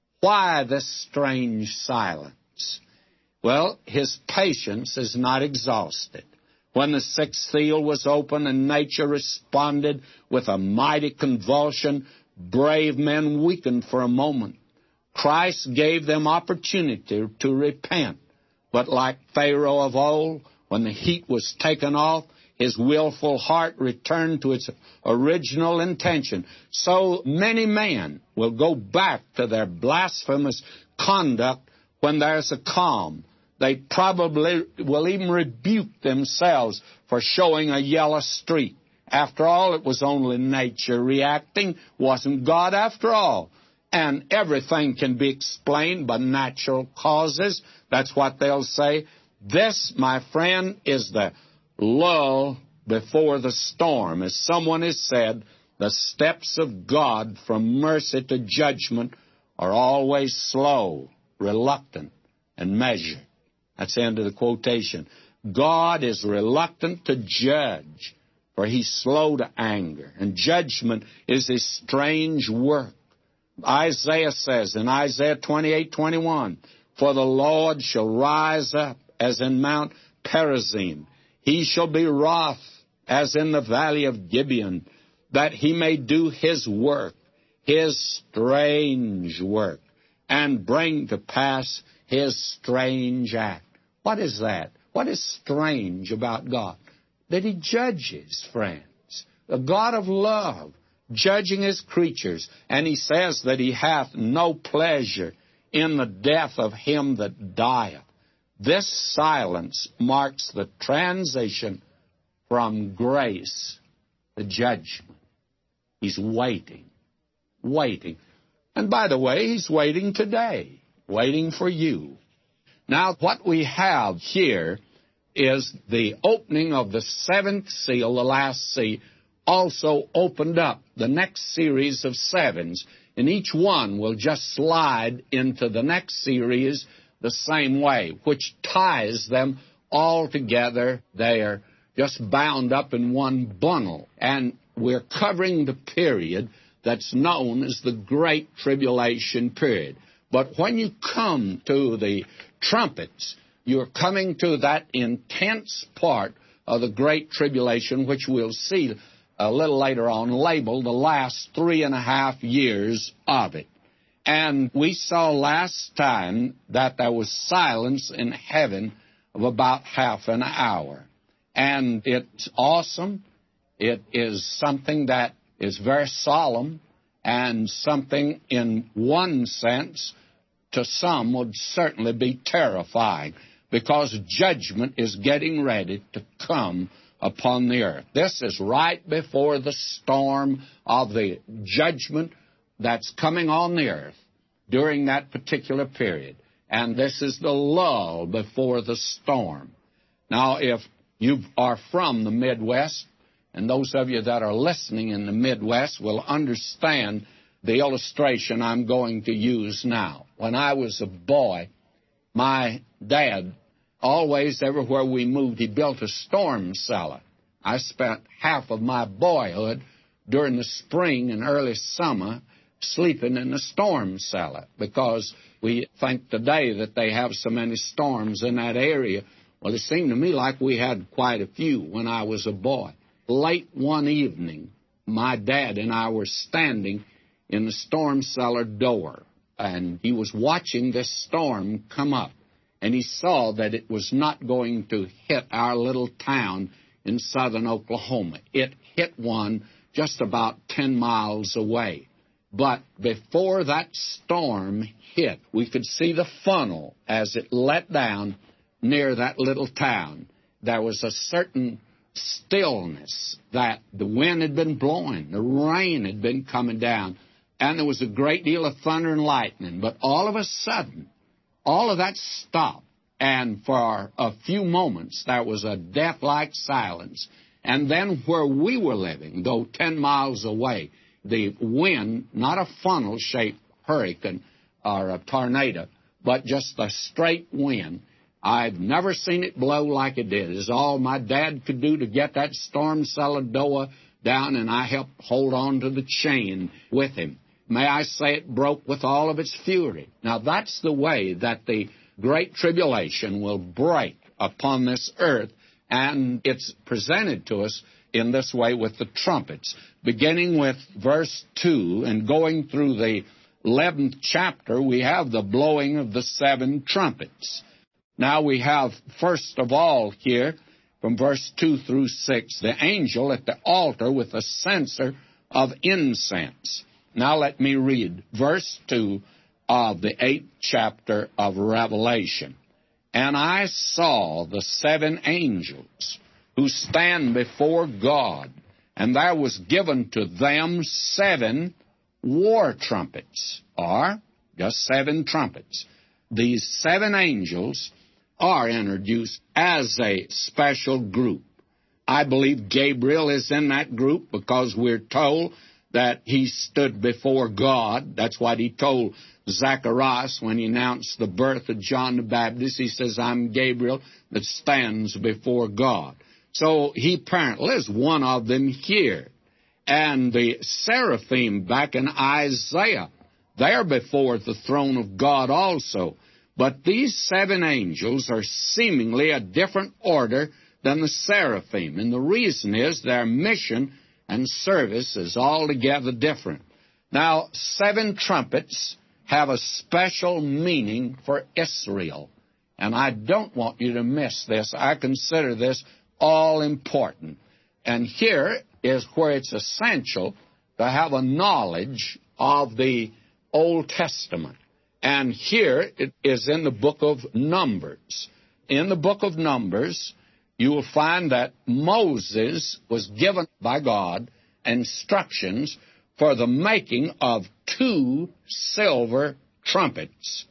Why this strange silence? Well, His patience is not exhausted. When the sixth seal was opened and nature responded with a mighty convulsion, brave men weakened for a moment. Christ gave them opportunity to repent. But like Pharaoh of old, when the heat was taken off, his willful heart returned to its original intention. So many men will go back to their blasphemous conduct when there's a calm. They probably will even rebuke themselves for showing a yellow streak. After all, it was only nature reacting, wasn't God after all. And everything can be explained by natural causes. That's what they'll say. This, my friend, is the lull before the storm. As someone has said, the steps of God from mercy to judgment are always slow, reluctant, and measured. That's the end of the quotation. God is reluctant to judge, for He's slow to anger, and judgment is His strange work. Isaiah says in Isaiah twenty-eight twenty-one, "For the Lord shall rise up as in Mount Perazim. He shall be wroth as in the valley of Gibeon, that He may do His work, His strange work, and bring to pass His strange act." What is that? What is strange about God? That He judges, friends. A God of love, judging His creatures. And He says that He hath no pleasure in the death of him that dieth. This silence marks the transition from grace to judgment. He's waiting, waiting. And by the way, He's waiting today, waiting for you. Now, what we have here is the opening of the seventh seal, the last seal, also opened up the next series of sevens, and each one will just slide into the next series the same way, which ties them all together. They're just bound up in one bundle, and we're covering the period that's known as the Great Tribulation period. But when you come to the trumpets, you're coming to that intense part of the Great Tribulation, which we'll see a little later on, labeled the last three and a half years of it. And we saw last time that there was silence in heaven of about half an hour. And it's awesome. It is something that is very solemn, and something in one sense to some would certainly be terrifying, because judgment is getting ready to come upon the earth. This is right before the storm of the judgment that's coming on the earth during that particular period. And this is the lull before the storm. Now, if you are from the Midwest, and those of you that are listening in the Midwest will understand the illustration I'm going to use now. When I was a boy, my dad always, everywhere we moved, he built a storm cellar. I spent half of my boyhood during the spring and early summer sleeping in the storm cellar, because we think today that they have so many storms in that area. Well, it seemed to me like we had quite a few when I was a boy. late one evening, my dad and I were standing in the storm cellar door, and he was watching this storm come up, and he saw that it was not going to hit our little town in southern Oklahoma. It hit one just about ten miles away. But before that storm hit, we could see the funnel as it let down near that little town. There was a certain stillness, that the wind had been blowing, the rain had been coming down, and there was a great deal of thunder and lightning. But all of a sudden, all of that stopped, and for a few moments there was a death-like silence. And then where we were living, though ten miles away, the wind, not a funnel-shaped hurricane or a tornado, but just a straight wind. I've never seen it blow like it did. It's all my dad could do to get that storm cellar door down, and I helped hold on to the chain with him. May I say it broke with all of its fury. Now, that's the way that the great tribulation will break upon this earth, and it's presented to us in this way with the trumpets. Beginning with verse two and going through the eleventh chapter, we have the blowing of the seven trumpets. Now we have, first of all here, from verse two through six, the angel at the altar with a censer of incense. Now let me read verse two of the eighth chapter of Revelation. And I saw the seven angels who stand before God, and there was given to them seven war trumpets, or just seven trumpets. These seven angels are introduced as a special group. I believe Gabriel is in that group because we're told that he stood before God. That's what he told Zacharias when he announced the birth of John the Baptist. He says, I'm Gabriel that stands before God. So he apparently is one of them here. And the seraphim back in Isaiah, they're before the throne of God also. But these seven angels are seemingly a different order than the seraphim. And the reason is their mission and service is altogether different. Now, seven trumpets have a special meaning for Israel. And I don't want you to miss this. I consider this all important. And here is where it's essential to have a knowledge of the Old Testament. And here it is in the book of Numbers. In the book of Numbers, you will find that Moses was given by God instructions for the making of two silver trumpets.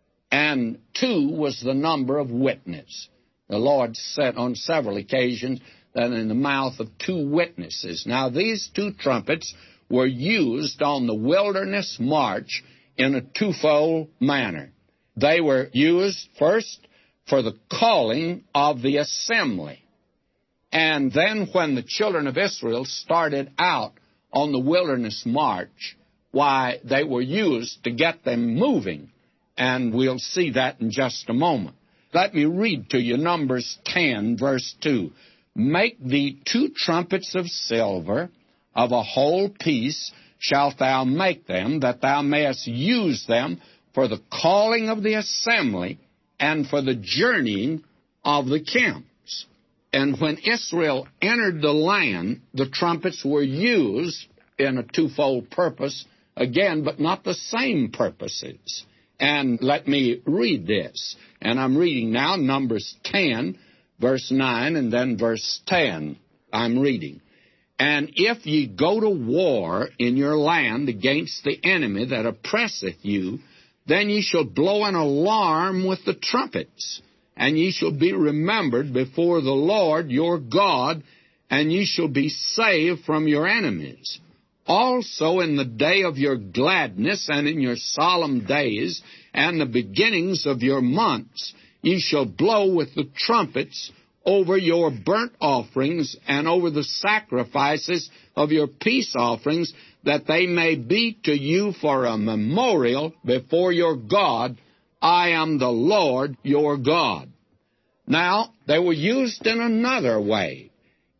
And two was the number of witness. The Lord said on several occasions that in the mouth of two witnesses. Now, these two trumpets were used on the wilderness march in a twofold manner. They were used first for the calling of the assembly. And then when the children of Israel started out on the wilderness march, why, they were used to get them moving. And we'll see that in just a moment. Let me read to you Numbers ten, verse two. Make thee two trumpets of silver, of a whole piece shalt thou make them, that thou mayest use them for the calling of the assembly and for the journeying of the camps. And when Israel entered the land, the trumpets were used in a twofold purpose, again, but not the same purposes. And let me read this. And I'm reading now Numbers ten, verse nine, and then verse ten. I'm reading. And if ye go to war in your land against the enemy that oppresseth you, then ye shall blow an alarm with the trumpets, and ye shall be remembered before the Lord your God, and ye shall be saved from your enemies. Also in the day of your gladness and in your solemn days and the beginnings of your months, ye shall blow with the trumpets over your burnt offerings and over the sacrifices of your peace offerings, that they may be to you for a memorial before your God. I am the Lord your God. Now, they were used in another way.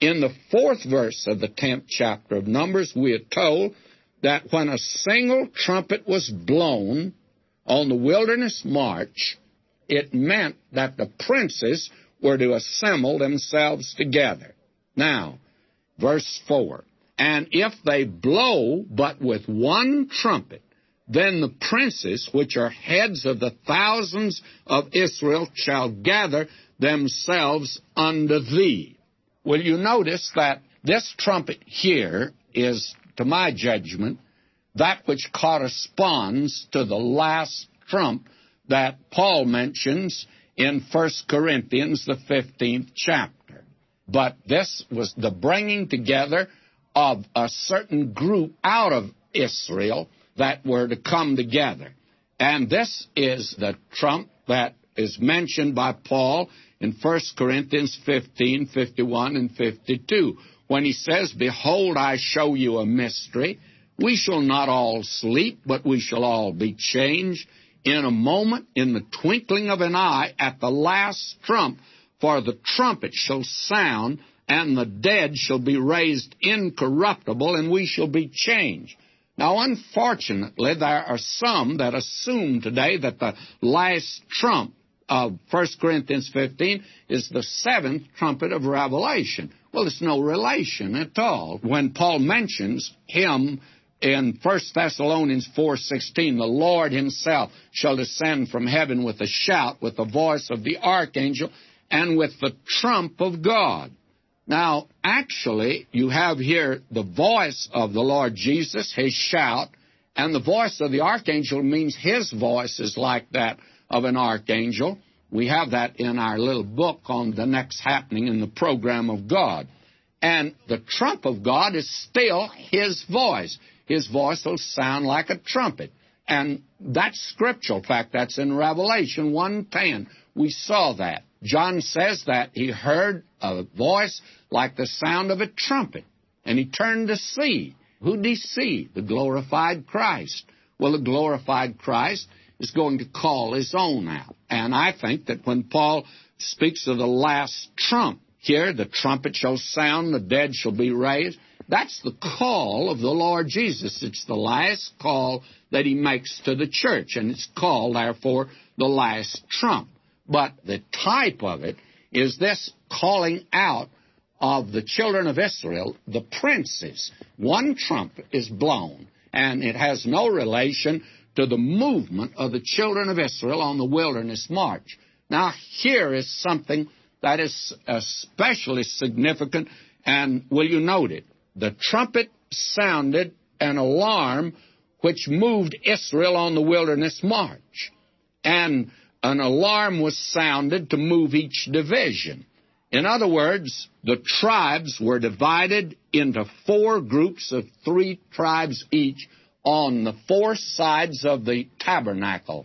in the fourth verse of the tenth chapter of Numbers, we are told that when a single trumpet was blown on the wilderness march, it meant that the princes were to assemble themselves together. Now, verse four, and if they blow but with one trumpet, then the princes, which are heads of the thousands of Israel, shall gather themselves unto thee. Will you notice that this trumpet here is, to my judgment, that which corresponds to the last trump that Paul mentions in First Corinthians, the fifteenth chapter. But this was the bringing together of a certain group out of Israel that were to come together. And this is the trump that is mentioned by Paul in First Corinthians fifteen, fifty-one, and fifty-two, when he says, behold, I show you a mystery. We shall not all sleep, but we shall all be changed in a moment, in the twinkling of an eye, at the last trump. For the trumpet shall sound, and the dead shall be raised incorruptible, and we shall be changed. Now, unfortunately, there are some that assume today that the last trump of First Corinthians fifteen is the seventh trumpet of Revelation. Well, it's no relation at all. When Paul mentions him in First Thessalonians four sixteen, the Lord himself shall descend from heaven with a shout, with the voice of the archangel, and with the trump of God. Now, actually, you have here the voice of the Lord Jesus, his shout, and the voice of the archangel means his voice is like that of an archangel. We have that in our little book on the next happening in the program of God. And the trump of God is still his voice. His voice will sound like a trumpet. And that's scriptural. In fact, that's in Revelation one ten. We saw that. John says that he heard a voice like the sound of a trumpet, and he turned to see. Who did he see? The glorified Christ. Well, the glorified Christ is going to call his own out. And I think that when Paul speaks of the last trump here, the trumpet shall sound, the dead shall be raised, that's the call of the Lord Jesus. It's the last call that he makes to the church, and it's called, therefore, the last trump. But the type of it is this calling out of the children of Israel, the princes. One trumpet is blown, and it has no relation to the movement of the children of Israel on the wilderness march. Now, here is something that is especially significant, and will you note it? The trumpet sounded an alarm which moved Israel on the wilderness march. And an alarm was sounded to move each division. In other words, the tribes were divided into four groups of three tribes each on the four sides of the tabernacle.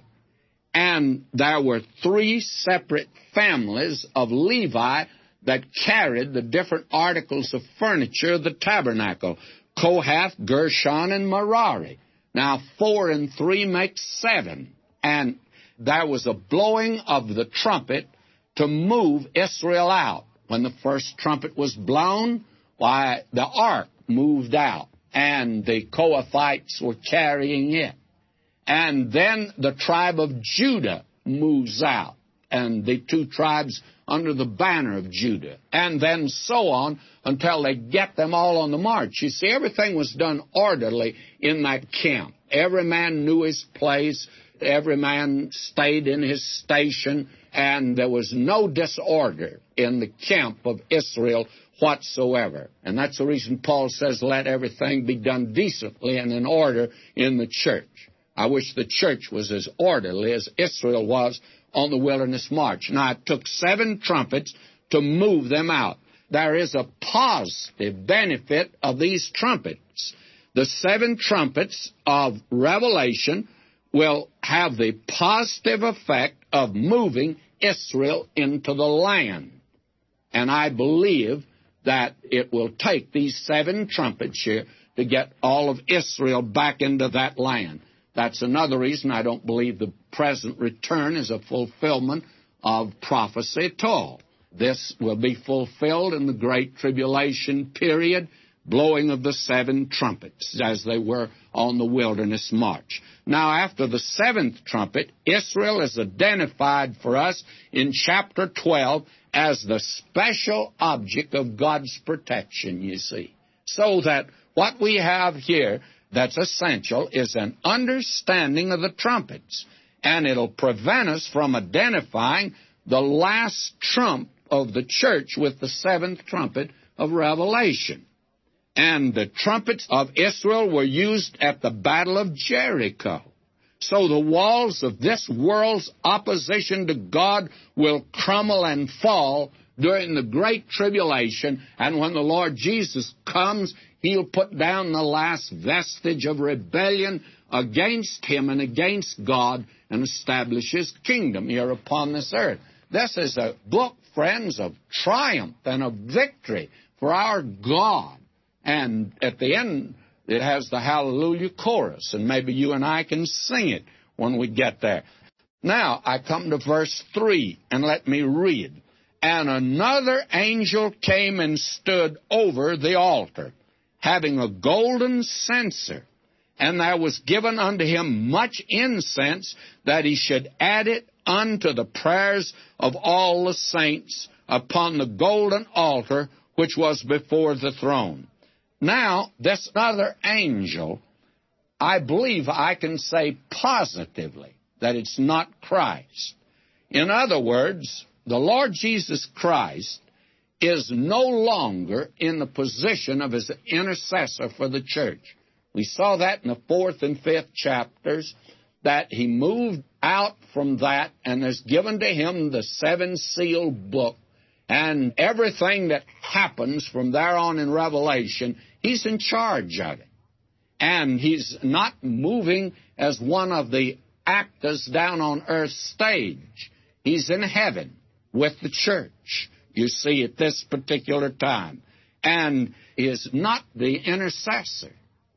And there were three separate families of Levi that carried the different articles of furniture of the tabernacle: Kohath, Gershon, and Merari. Now, four and three make seven. And there was a blowing of the trumpet to move Israel out. When the first trumpet was blown, why, the ark moved out, and the Kohathites were carrying it. And then the tribe of Judah moves out, and the two tribes under the banner of Judah, and then so on until they get them all on the march. You see, everything was done orderly in that camp. Every man knew his place. Every man stayed in his station, and there was no disorder in the camp of Israel whatsoever. And that's the reason Paul says, let everything be done decently and in order in the church. I wish the church was as orderly as Israel was on the wilderness march. Now, it took seven trumpets to move them out. There is a positive benefit of these trumpets. The seven trumpets of Revelation will have the positive effect of moving Israel into the land. And I believe that it will take these seven trumpets here to get all of Israel back into that land. That's another reason I don't believe the present return is a fulfillment of prophecy at all. This will be fulfilled in the Great Tribulation period, blowing of the seven trumpets, as they were on the wilderness march. Now, after the seventh trumpet, Israel is identified for us in chapter twelve as the special object of God's protection, you see. So that what we have here that's essential is an understanding of the trumpets, and it'll prevent us from identifying the last trump of the church with the seventh trumpet of Revelation. And the trumpets of Israel were used at the Battle of Jericho. So the walls of this world's opposition to God will crumble and fall during the Great Tribulation, and when the Lord Jesus comes, He'll put down the last vestige of rebellion against Him and against God and establish His kingdom here upon this earth. This is a book, friends, of triumph and of victory for our God. And at the end, it has the Hallelujah chorus, and maybe you and I can sing it when we get there. Now, I come to verse three, and let me read. And another angel came and stood over the altar, having a golden censer, and there was given unto him much incense, that he should add it unto the prayers of all the saints upon the golden altar which was before the throne. Now, this other angel, I believe I can say positively that it's not Christ. In other words, the Lord Jesus Christ is no longer in the position of his intercessor for the church. We saw that in the fourth and fifth chapters, that he moved out from that and has given to him the seven-sealed book. And everything that happens from there on in Revelation, he's in charge of it. And he's not moving as one of the actors down on earth's stage. He's in heaven with the church, you see, at this particular time. And is not the intercessor.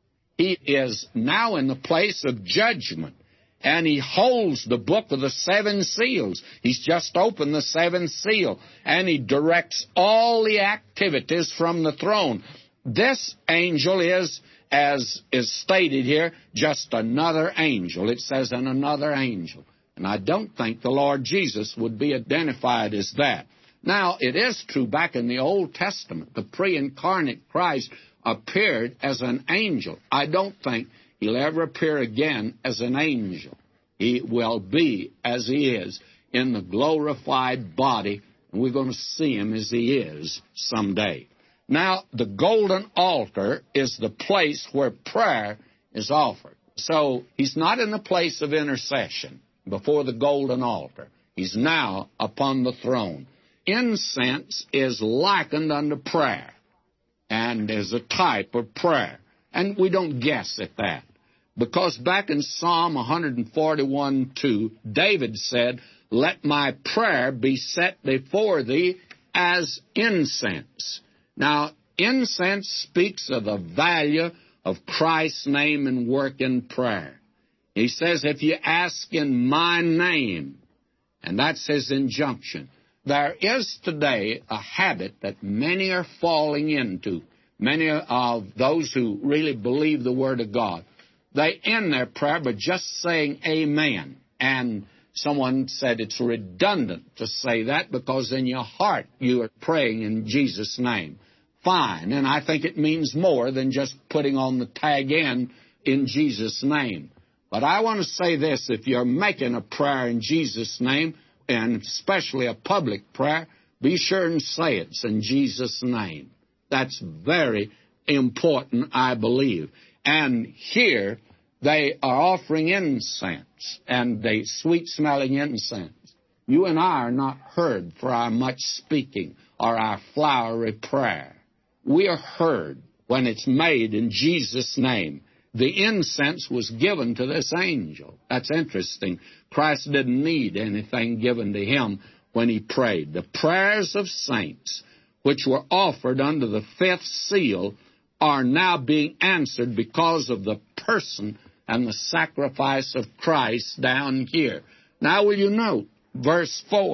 He is now in the place of judgment. And he holds the book of the seven seals. He's just opened the seventh seal. And he directs all the activities from the throne. This angel is, as is stated here, just another angel. It says, and another angel. And I don't think the Lord Jesus would be identified as that. Now, it is true, back in the Old Testament, the pre-incarnate Christ appeared as an angel. I don't think he'll ever appear again as an angel. He will be as he is in the glorified body, and we're going to see him as he is someday. Now, the golden altar is the place where prayer is offered. So he's not in the place of intercession before the golden altar. He's now upon the throne. Incense is likened unto prayer and is a type of prayer. And we don't guess at that. Because back in Psalm one forty-one two, David said, let my prayer be set before thee as incense. Now, incense speaks of the value of Christ's name and work in prayer. He says, if you ask in my name, and that's his injunction. There is today a habit that many are falling into, many of those who really believe the Word of God. They end their prayer by just saying amen. And someone said it's redundant to say that because in your heart you are praying in Jesus' name. Fine, and I think it means more than just putting on the tag in, in Jesus' name. But I want to say this, if you're making a prayer in Jesus' name, and especially a public prayer, be sure and say it's in Jesus' name. That's very important, I believe. And here they are offering incense, and they sweet-smelling incense. You and I are not heard for our much speaking or our flowery prayer. We are heard when it's made in Jesus' name. The incense was given to this angel. That's interesting. Christ didn't need anything given to him when he prayed. The prayers of saints, which were offered under the fifth seal, are now being answered because of the person and the sacrifice of Christ down here. Now will you note, verse four,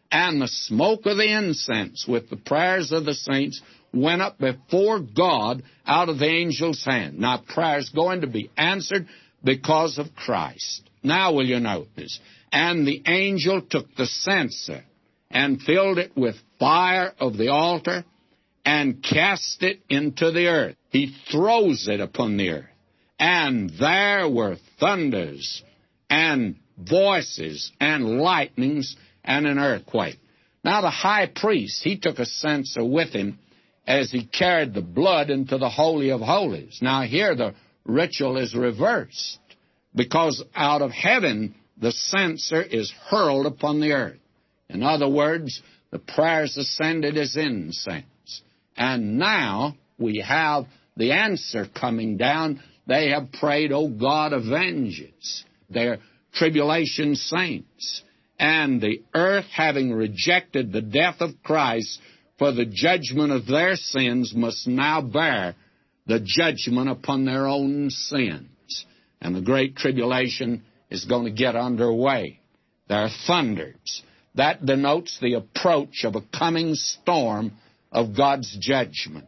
And the smoke of the incense with the prayers of the saints went up before God out of the angel's hand. Now, prayer's going to be answered because of Christ. Now will you notice? And the angel took the censer and filled it with fire of the altar and cast it into the earth. He throws it upon the earth. And there were thunders and voices and lightnings and an earthquake. Now the high priest, he took a censer with him as he carried the blood into the Holy of Holies. Now here the ritual is reversed, because out of heaven the censer is hurled upon the earth. In other words, the prayers ascended as incense. And now we have the answer coming down. They have prayed, O God, avenge us. They're tribulation saints. And the earth, having rejected the death of Christ for the judgment of their sins, must now bear the judgment upon their own sins. And the great tribulation is going to get underway. There are thunders. That denotes the approach of a coming storm of God's judgment.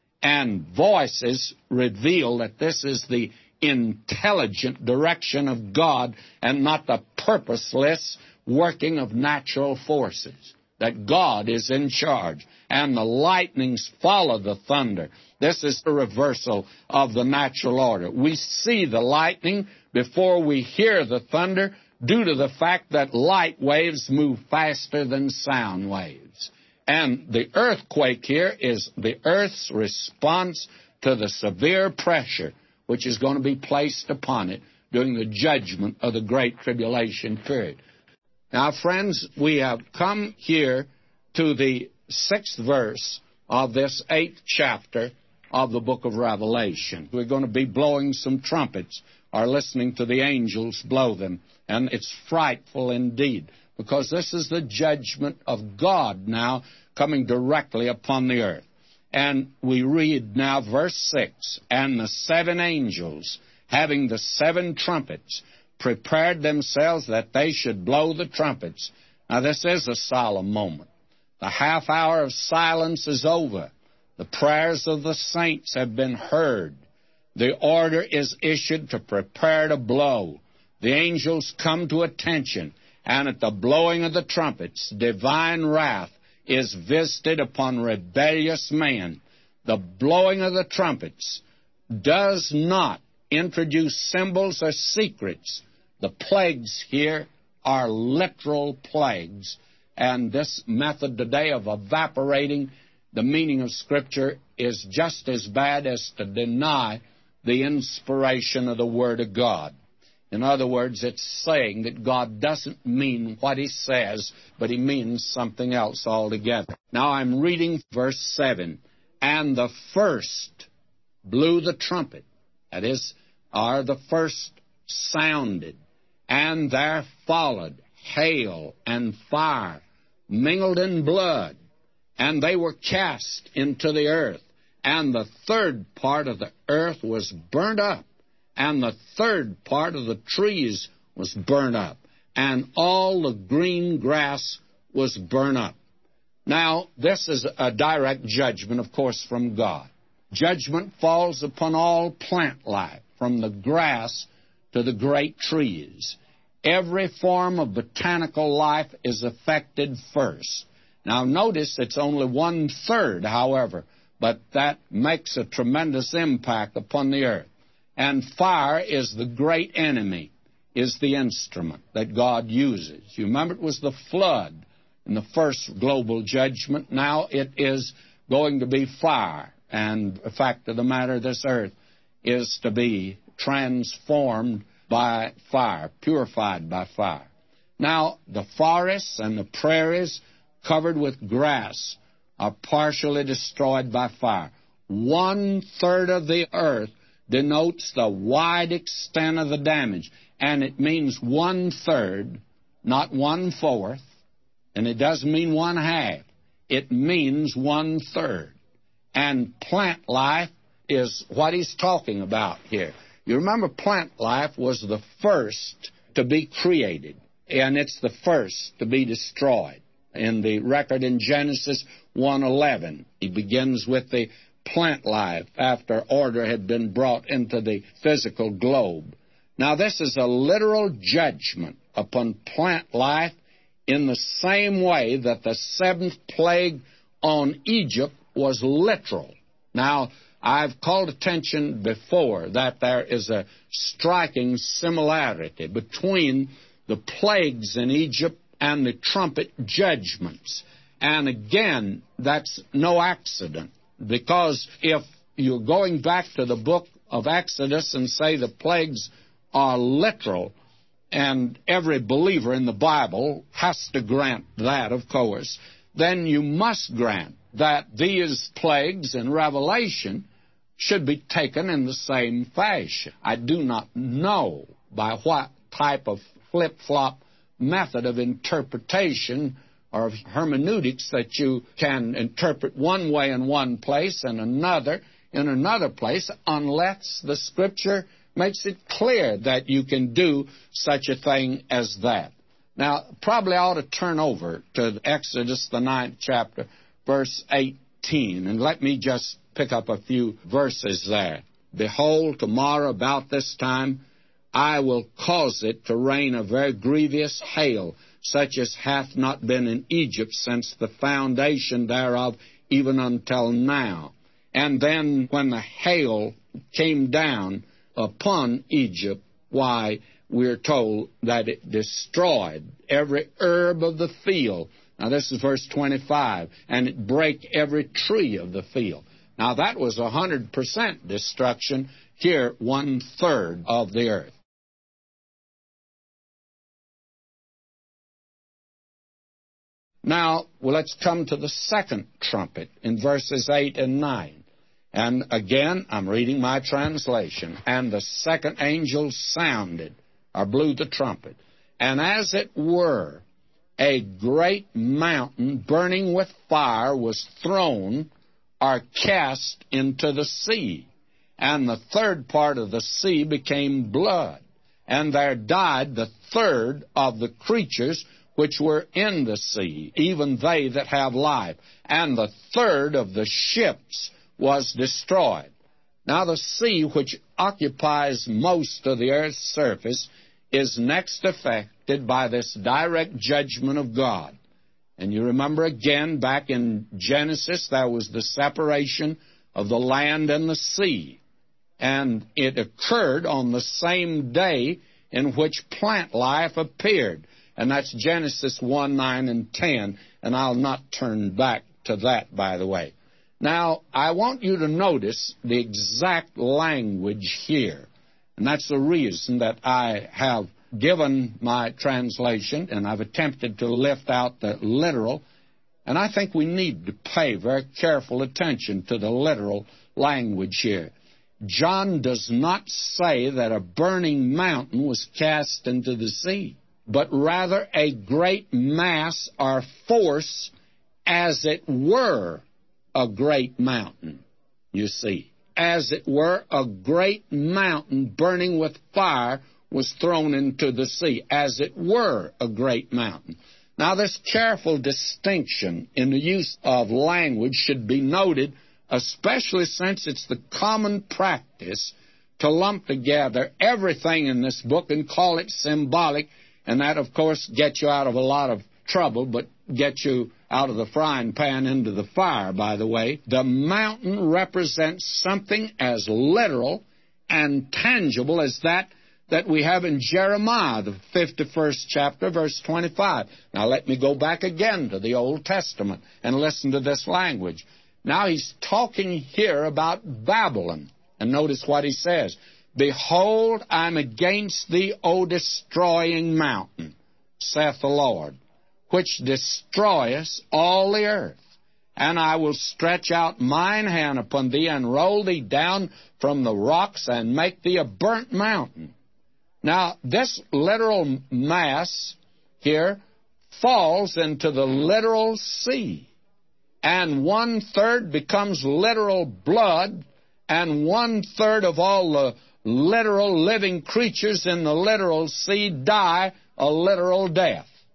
And voices reveal that this is the intelligent direction of God and not the purposeless working of natural forces. That God is in charge. And the lightnings follow the thunder. This is the reversal of the natural order. We see the lightning before we hear the thunder due to the fact that light waves move faster than sound waves. And the earthquake here is the earth's response to the severe pressure which is going to be placed upon it during the judgment of the Great Tribulation period. Now, friends, we have come here to the sixth verse of this eighth chapter of the book of Revelation. We're going to be blowing some trumpets or listening to the angels blow them. And it's frightful indeed, because this is the judgment of God now coming directly upon the earth. And we read now verse six, and the seven angels, having the seven trumpets, prepared themselves that they should blow the trumpets. Now this is a solemn moment. The half hour of silence is over. The prayers of the saints have been heard. The order is issued to prepare to blow. The angels come to attention, and at the blowing of the trumpets, divine wrath is visited upon rebellious man. The blowing of the trumpets does not introduce symbols or secrets. The plagues here are literal plagues, and this method today of evaporating the meaning of Scripture is just as bad as to deny the inspiration of the Word of God. In other words, it's saying that God doesn't mean what He says, but He means something else altogether. Now I'm reading verse seven. And the first blew the trumpet. That is, or the first sounded. And there followed hail and fire, mingled in blood. And they were cast into the earth. And the third part of the earth was burnt up. And the third part of the trees was burnt up, and all the green grass was burnt up. Now, this is a direct judgment, of course, from God. Judgment falls upon all plant life, from the grass to the great trees. Every form of botanical life is affected first. Now, notice it's only one-third, however, but that makes a tremendous impact upon the earth. And fire is the great enemy, is the instrument that God uses. You remember it was the flood in the first global judgment. Now it is going to be fire. And the fact of the matter, this earth is to be transformed by fire, purified by fire. Now the forests and the prairies covered with grass are partially destroyed by fire. One-third of the earth denotes the wide extent of the damage. And it means one-third, not one-fourth. And it doesn't mean one-half. It means one-third. And plant life is what he's talking about here. You remember plant life was the first to be created. And it's the first to be destroyed. in the record in Genesis one eleven. He begins with the plant life after order had been brought into the physical globe. Now, this is a literal judgment upon plant life in the same way that the seventh plague on Egypt was literal. Now, I've called attention before that there is a striking similarity between the plagues in Egypt and the trumpet judgments. And again, that's no accident, because if you're going back to the book of Exodus and say the plagues are literal, and every believer in the Bible has to grant that, of course, then you must grant that these plagues in Revelation should be taken in the same fashion. I do not know by what type of flip-flop method of interpretation or of hermeneutics that you can interpret one way in one place and another in another place, unless the Scripture makes it clear that you can do such a thing as that. Now, probably I ought to turn over to Exodus, the ninth chapter, verse eighteen, and let me just pick up a few verses there. Behold, tomorrow about this time I will cause it to rain a very grievous hail, such as hath not been in Egypt since the foundation thereof, even until now. And then when the hail came down upon Egypt, why, we're told that it destroyed every herb of the field. Now, this is verse twenty-five. And it brake every tree of the field. Now, that was one hundred percent destruction. Here, one-third of the earth. Now, well, let's come to the second trumpet in verses eight and nine. And again, I'm reading my translation. And the second angel sounded, or blew the trumpet, and as it were, a great mountain burning with fire was thrown or cast into the sea. And the third part of the sea became blood. And there died the third of the creatures which were in the sea, even they that have life. And the third of the ships was destroyed. Now the sea, which occupies most of the earth's surface, is next affected by this direct judgment of God. And you remember again, back in Genesis, there was the separation of the land and the sea. And it occurred on the same day in which plant life appeared. And that's Genesis one, nine, and ten. And I'll not turn back to that, by the way. Now, I want you to notice the exact language here. And that's the reason that I have given my translation, and I've attempted to lift out the literal. And I think we need to pay very careful attention to the literal language here. John does not say that a burning mountain was cast into the sea, but rather a great mass or force, as it were a great mountain, you see. As it were, a great mountain burning with fire was thrown into the sea, as it were a great mountain. Now, this careful distinction in the use of language should be noted, especially since it's the common practice to lump together everything in this book and call it symbolic, and that, of course, gets you out of a lot of trouble, but gets you out of the frying pan into the fire, by the way. The mountain represents something as literal and tangible as that that we have in Jeremiah, the fifty-first chapter, verse twenty-five. Now, let me go back again to the Old Testament and listen to this language. Now, he's talking here about Babylon. And notice what he says. Behold, I'm against thee, O destroying mountain, saith the Lord, which destroyeth all the earth. And I will stretch out mine hand upon thee, and roll thee down from the rocks, and make thee a burnt mountain. Now, this literal mass here falls into the literal sea. And one-third becomes literal blood, and one-third of all the literal living creatures in the literal sea die a literal death.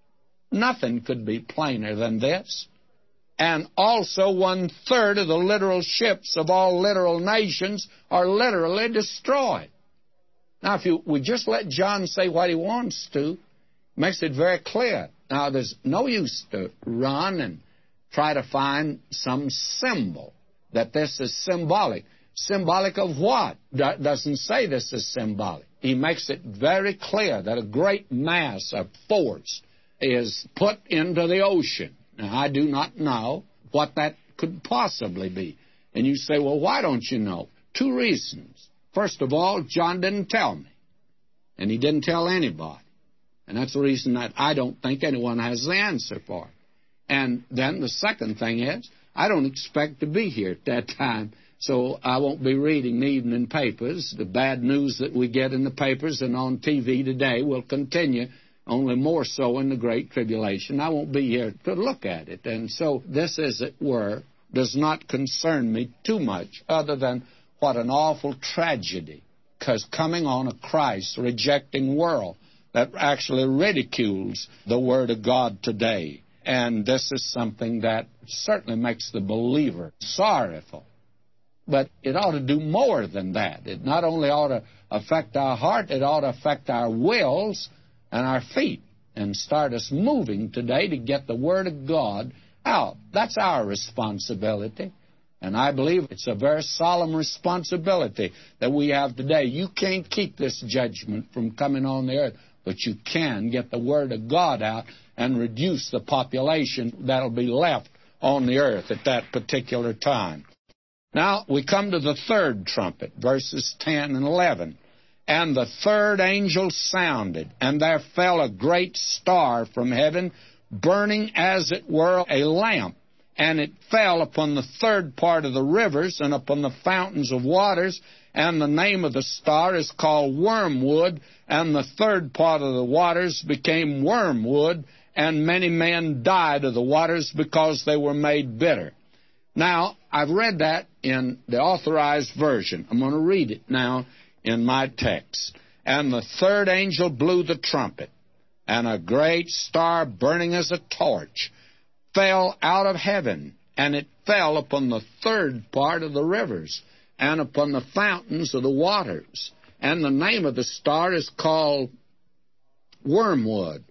Nothing could be plainer than this. And also one-third of the literal ships of all literal nations are literally destroyed. Now, if you would just let John say what he wants to, it makes it very clear. Now, there's no use to run and try to find some symbol, that this is symbolic. Symbolic of what? Do- doesn't say this is symbolic. He makes it very clear that a great mass of force is put into the ocean. Now, I do not know what that could possibly be. And you say, well, why don't you know? Two reasons. First of all, John didn't tell me. And he didn't tell anybody. And that's the reason that I don't think anyone has the answer for it. And then the second thing is, I don't expect to be here at that time, so I won't be reading the evening papers. The bad news that we get in the papers and on T V today will continue, only more so in the Great Tribulation. I won't be here to look at it. And so this, as it were, does not concern me too much, other than what an awful tragedy, because coming on a Christ rejecting world that actually ridicules the Word of God today. And this is something that certainly makes the believer sorrowful. But it ought to do more than that. It not only ought to affect our heart, it ought to affect our wills and our feet and start us moving today to get the Word of God out. That's our responsibility. And I believe it's a very solemn responsibility that we have today. You can't keep this judgment from coming on the earth, but you can get the Word of God out and reduce the population that'll be left on the earth at that particular time. Now, we come to the third trumpet, verses ten and eleven. And the third angel sounded, and there fell a great star from heaven, burning as it were a lamp. And it fell upon the third part of the rivers and upon the fountains of waters. And the name of the star is called Wormwood. And the third part of the waters became wormwood. And many men died of the waters because they were made bitter. Now, I've read that in the Authorized Version. I'm going to read it now in my text. And the third angel blew the trumpet, and a great star burning as a torch fell out of heaven, and it fell upon the third part of the rivers and upon the fountains of the waters. And the name of the star is called Wormwood,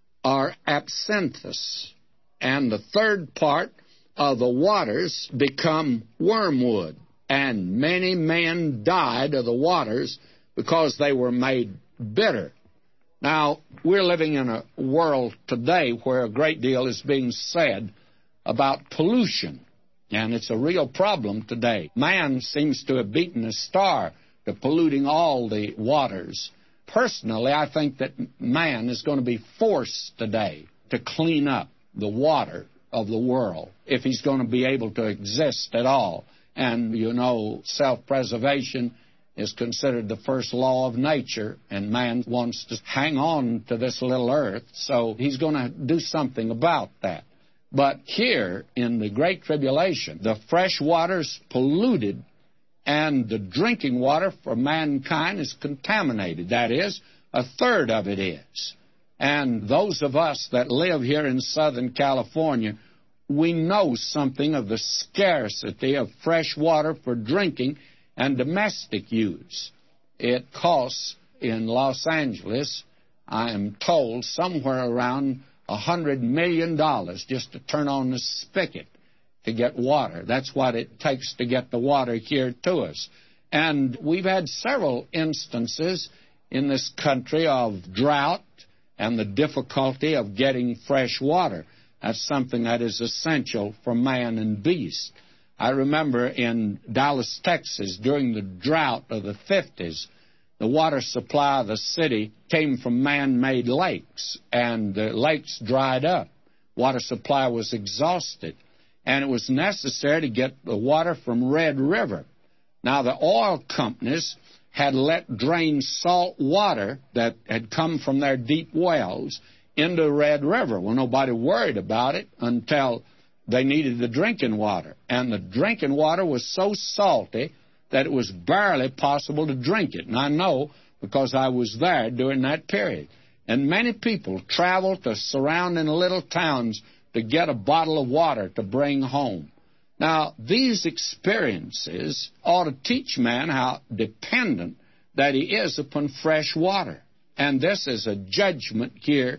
or Absinthius. And the third part of the waters become wormwood, and many men died of the waters because they were made bitter. Now, we're living in a world today where a great deal is being said about pollution, and it's a real problem today. Man seems to have beaten a star to polluting all the waters. Personally, I think that man is going to be forced today to clean up the water of the world if he's going to be able to exist at all. And, you know, self-preservation is considered the first law of nature, and man wants to hang on to this little earth, so he's going to do something about that. But here, in the Great Tribulation, the fresh water's polluted, and the drinking water for mankind is contaminated. That is, a third of it is. And those of us that live here in Southern California, we know something of the scarcity of fresh water for drinking and domestic use. It costs in Los Angeles, I am told, somewhere around a hundred million dollars just to turn on the spigot to get water. That's what it takes to get the water here to us. And we've had several instances in this country of drought and the difficulty of getting fresh water. That's something that is essential for man and beast. I remember in Dallas, Texas, during the drought of the fifties, the water supply of the city came from man-made lakes, and the lakes dried up. Water supply was exhausted, and it was necessary to get the water from Red River. Now, the oil companies had let drain salt water that had come from their deep wells into Red River. Well, nobody worried about it until they needed the drinking water. And the drinking water was so salty that it was barely possible to drink it. And I know because I was there during that period. And many people travel to surrounding little towns to get a bottle of water to bring home. Now, these experiences ought to teach man how dependent that he is upon fresh water. And this is a judgment here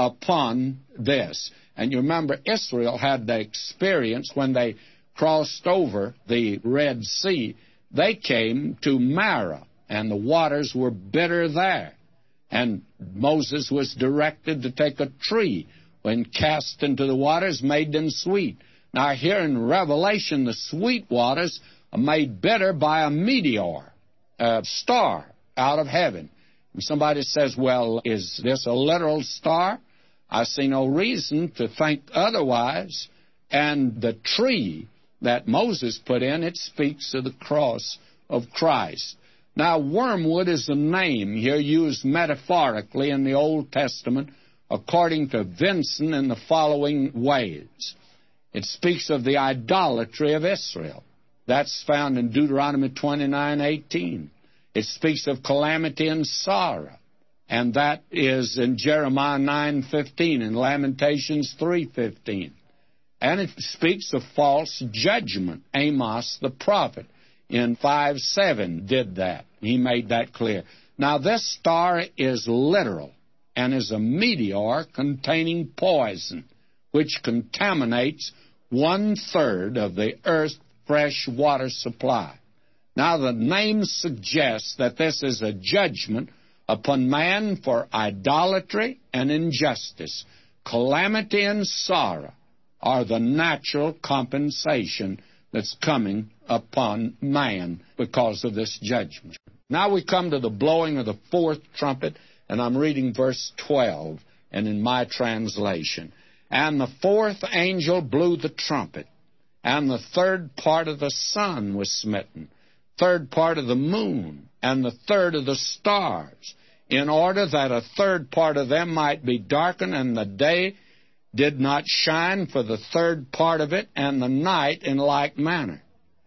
upon this. And you remember Israel had the experience when they crossed over the Red Sea. They came to Marah, and the waters were bitter there. And Moses was directed to take a tree, when cast into the waters, made them sweet. Now here in Revelation, the sweet waters are made bitter by a meteor, a star out of heaven. And somebody says, well, is this a literal star? I see no reason to think otherwise. And the tree that Moses put in, it speaks of the cross of Christ. Now, wormwood is a name here used metaphorically in the Old Testament, according to Vinson, in the following ways. It speaks of the idolatry of Israel. That's found in Deuteronomy twenty-nine eighteen. It speaks of calamity and sorrow, and that is in Jeremiah nine fifteen and Lamentations three fifteen. And it speaks of false judgment. Amos the prophet in five seven did that. He made that clear. Now, this star is literal and is a meteor containing poison, which contaminates one-third of the earth's fresh water supply. Now, the name suggests that this is a judgment upon man for idolatry and injustice. Calamity and sorrow are the natural compensation that's coming upon man because of this judgment. Now we come to the blowing of the fourth trumpet, and I'm reading verse twelve, and in my translation. And the fourth angel blew the trumpet, and the third part of the sun was smitten, third part of the moon, and the third of the stars, in order that a third part of them might be darkened, and the day did not shine for the third part of it, and the night in like manner.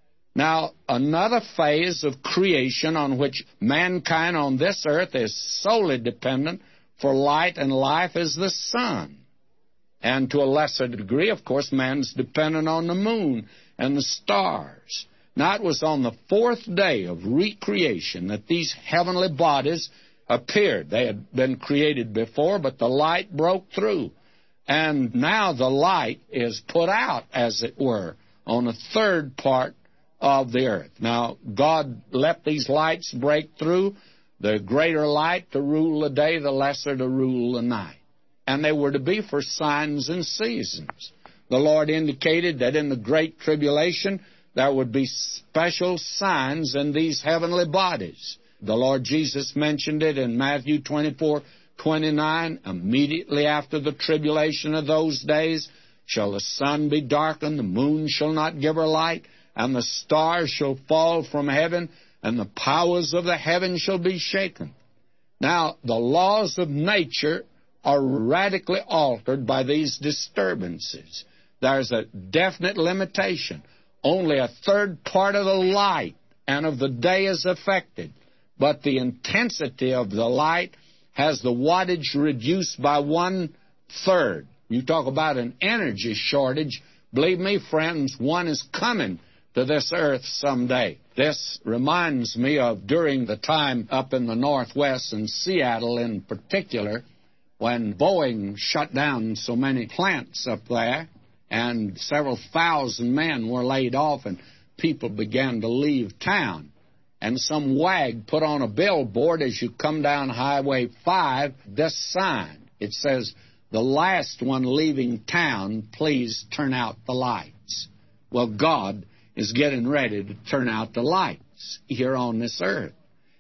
Now, another phase of creation on which mankind on this earth is solely dependent for light and life is the sun. And to a lesser degree, of course, man's dependent on the moon and the stars. Now, it was on the fourth day of recreation that these heavenly bodies appeared. They had been created before, but the light broke through. And now the light is put out, as it were, on a third part of the earth. Now, God let these lights break through, the greater light to rule the day, the lesser to rule the night. And they were to be for signs and seasons. The Lord indicated that in the Great Tribulation there would be special signs in these heavenly bodies. The Lord Jesus mentioned it in Matthew twenty-four twenty-nine. Immediately after the tribulation of those days shall the sun be darkened, the moon shall not give her light, and the stars shall fall from heaven, and the powers of the heaven shall be shaken. Now, the laws of nature are radically altered by these disturbances. There's a definite limitation. Only a third part of the light and of the day is affected, but the intensity of the light has the wattage reduced by one-third. You talk about an energy shortage. Believe me, friends, one is coming to this earth someday. This reminds me of during the time up in the Northwest, in Seattle in particular, when Boeing shut down so many plants up there, and several thousand men were laid off, and people began to leave town. And some wag put on a billboard as you come down Highway five, this sign. It says, "The last one leaving town, please turn out the lights." Well, God is getting ready to turn out the lights here on this earth.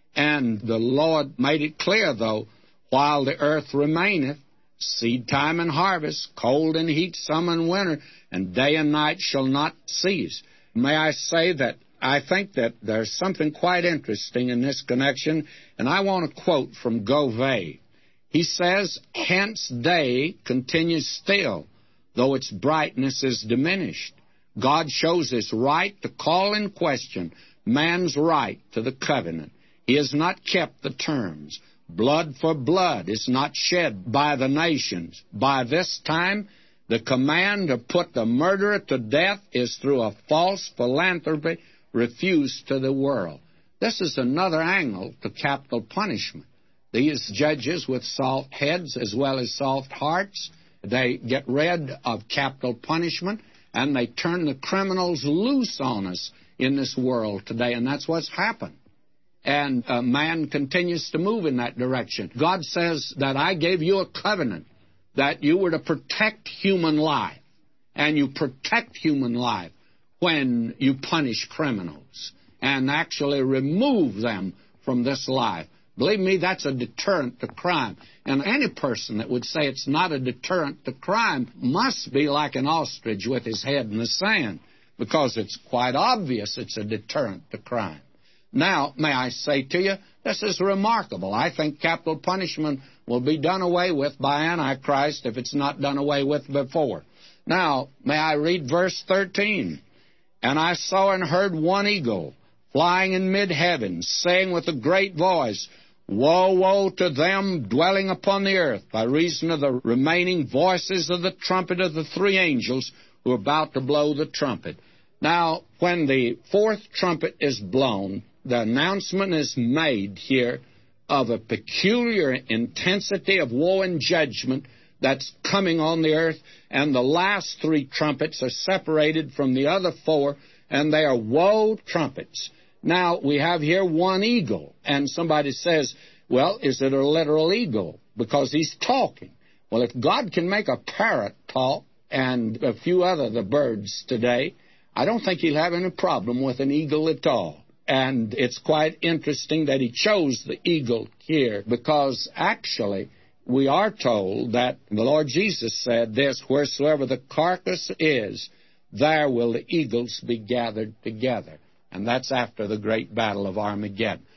And the Lord made it clear, though, while the earth remaineth, seed time and harvest, cold and heat, summer and winter, and day and night shall not cease. May I say that I think that there's something quite interesting in this connection, and I want to quote from Gouvet. He says, "Hence day continues still, though its brightness is diminished. God shows his right to call in question man's right to the covenant. He has not kept the terms. Blood for blood is not shed by the nations. By this time, the command to put the murderer to death is through a false philanthropy refused to the world. This is another angle to capital punishment. These judges with soft heads as well as soft hearts, they get rid of capital punishment, and they turn the criminals loose on us in this world today, and that's what's happened. And uh, man continues to move in that direction. God says that I gave you a covenant that you were to protect human life, and you protect human life when you punish criminals and actually remove them from this life. Believe me, that's a deterrent to crime. And any person that would say it's not a deterrent to crime must be like an ostrich with his head in the sand, because it's quite obvious it's a deterrent to crime. Now, may I say to you, this is remarkable. I think capital punishment will be done away with by Antichrist if it's not done away with before. Now, may I read verse thirteen? And I saw and heard one eagle flying in mid-heaven, saying with a great voice, Woe, woe to them dwelling upon the earth, by reason of the remaining voices of the trumpet of the three angels who are about to blow the trumpet. Now, when the fourth trumpet is blown, the announcement is made here of a peculiar intensity of woe and judgment that's coming on the earth, and the last three trumpets are separated from the other four, and they are woe trumpets. Now, we have here one eagle, and somebody says, well, is it a literal eagle? Because he's talking. Well, if God can make a parrot talk, and a few other the birds today, I don't think he'll have any problem with an eagle at all. And it's quite interesting that he chose the eagle here, because actually we are told that the Lord Jesus said this, wheresoever the carcass is, there will the eagles be gathered together. And that's after the great battle of Armageddon.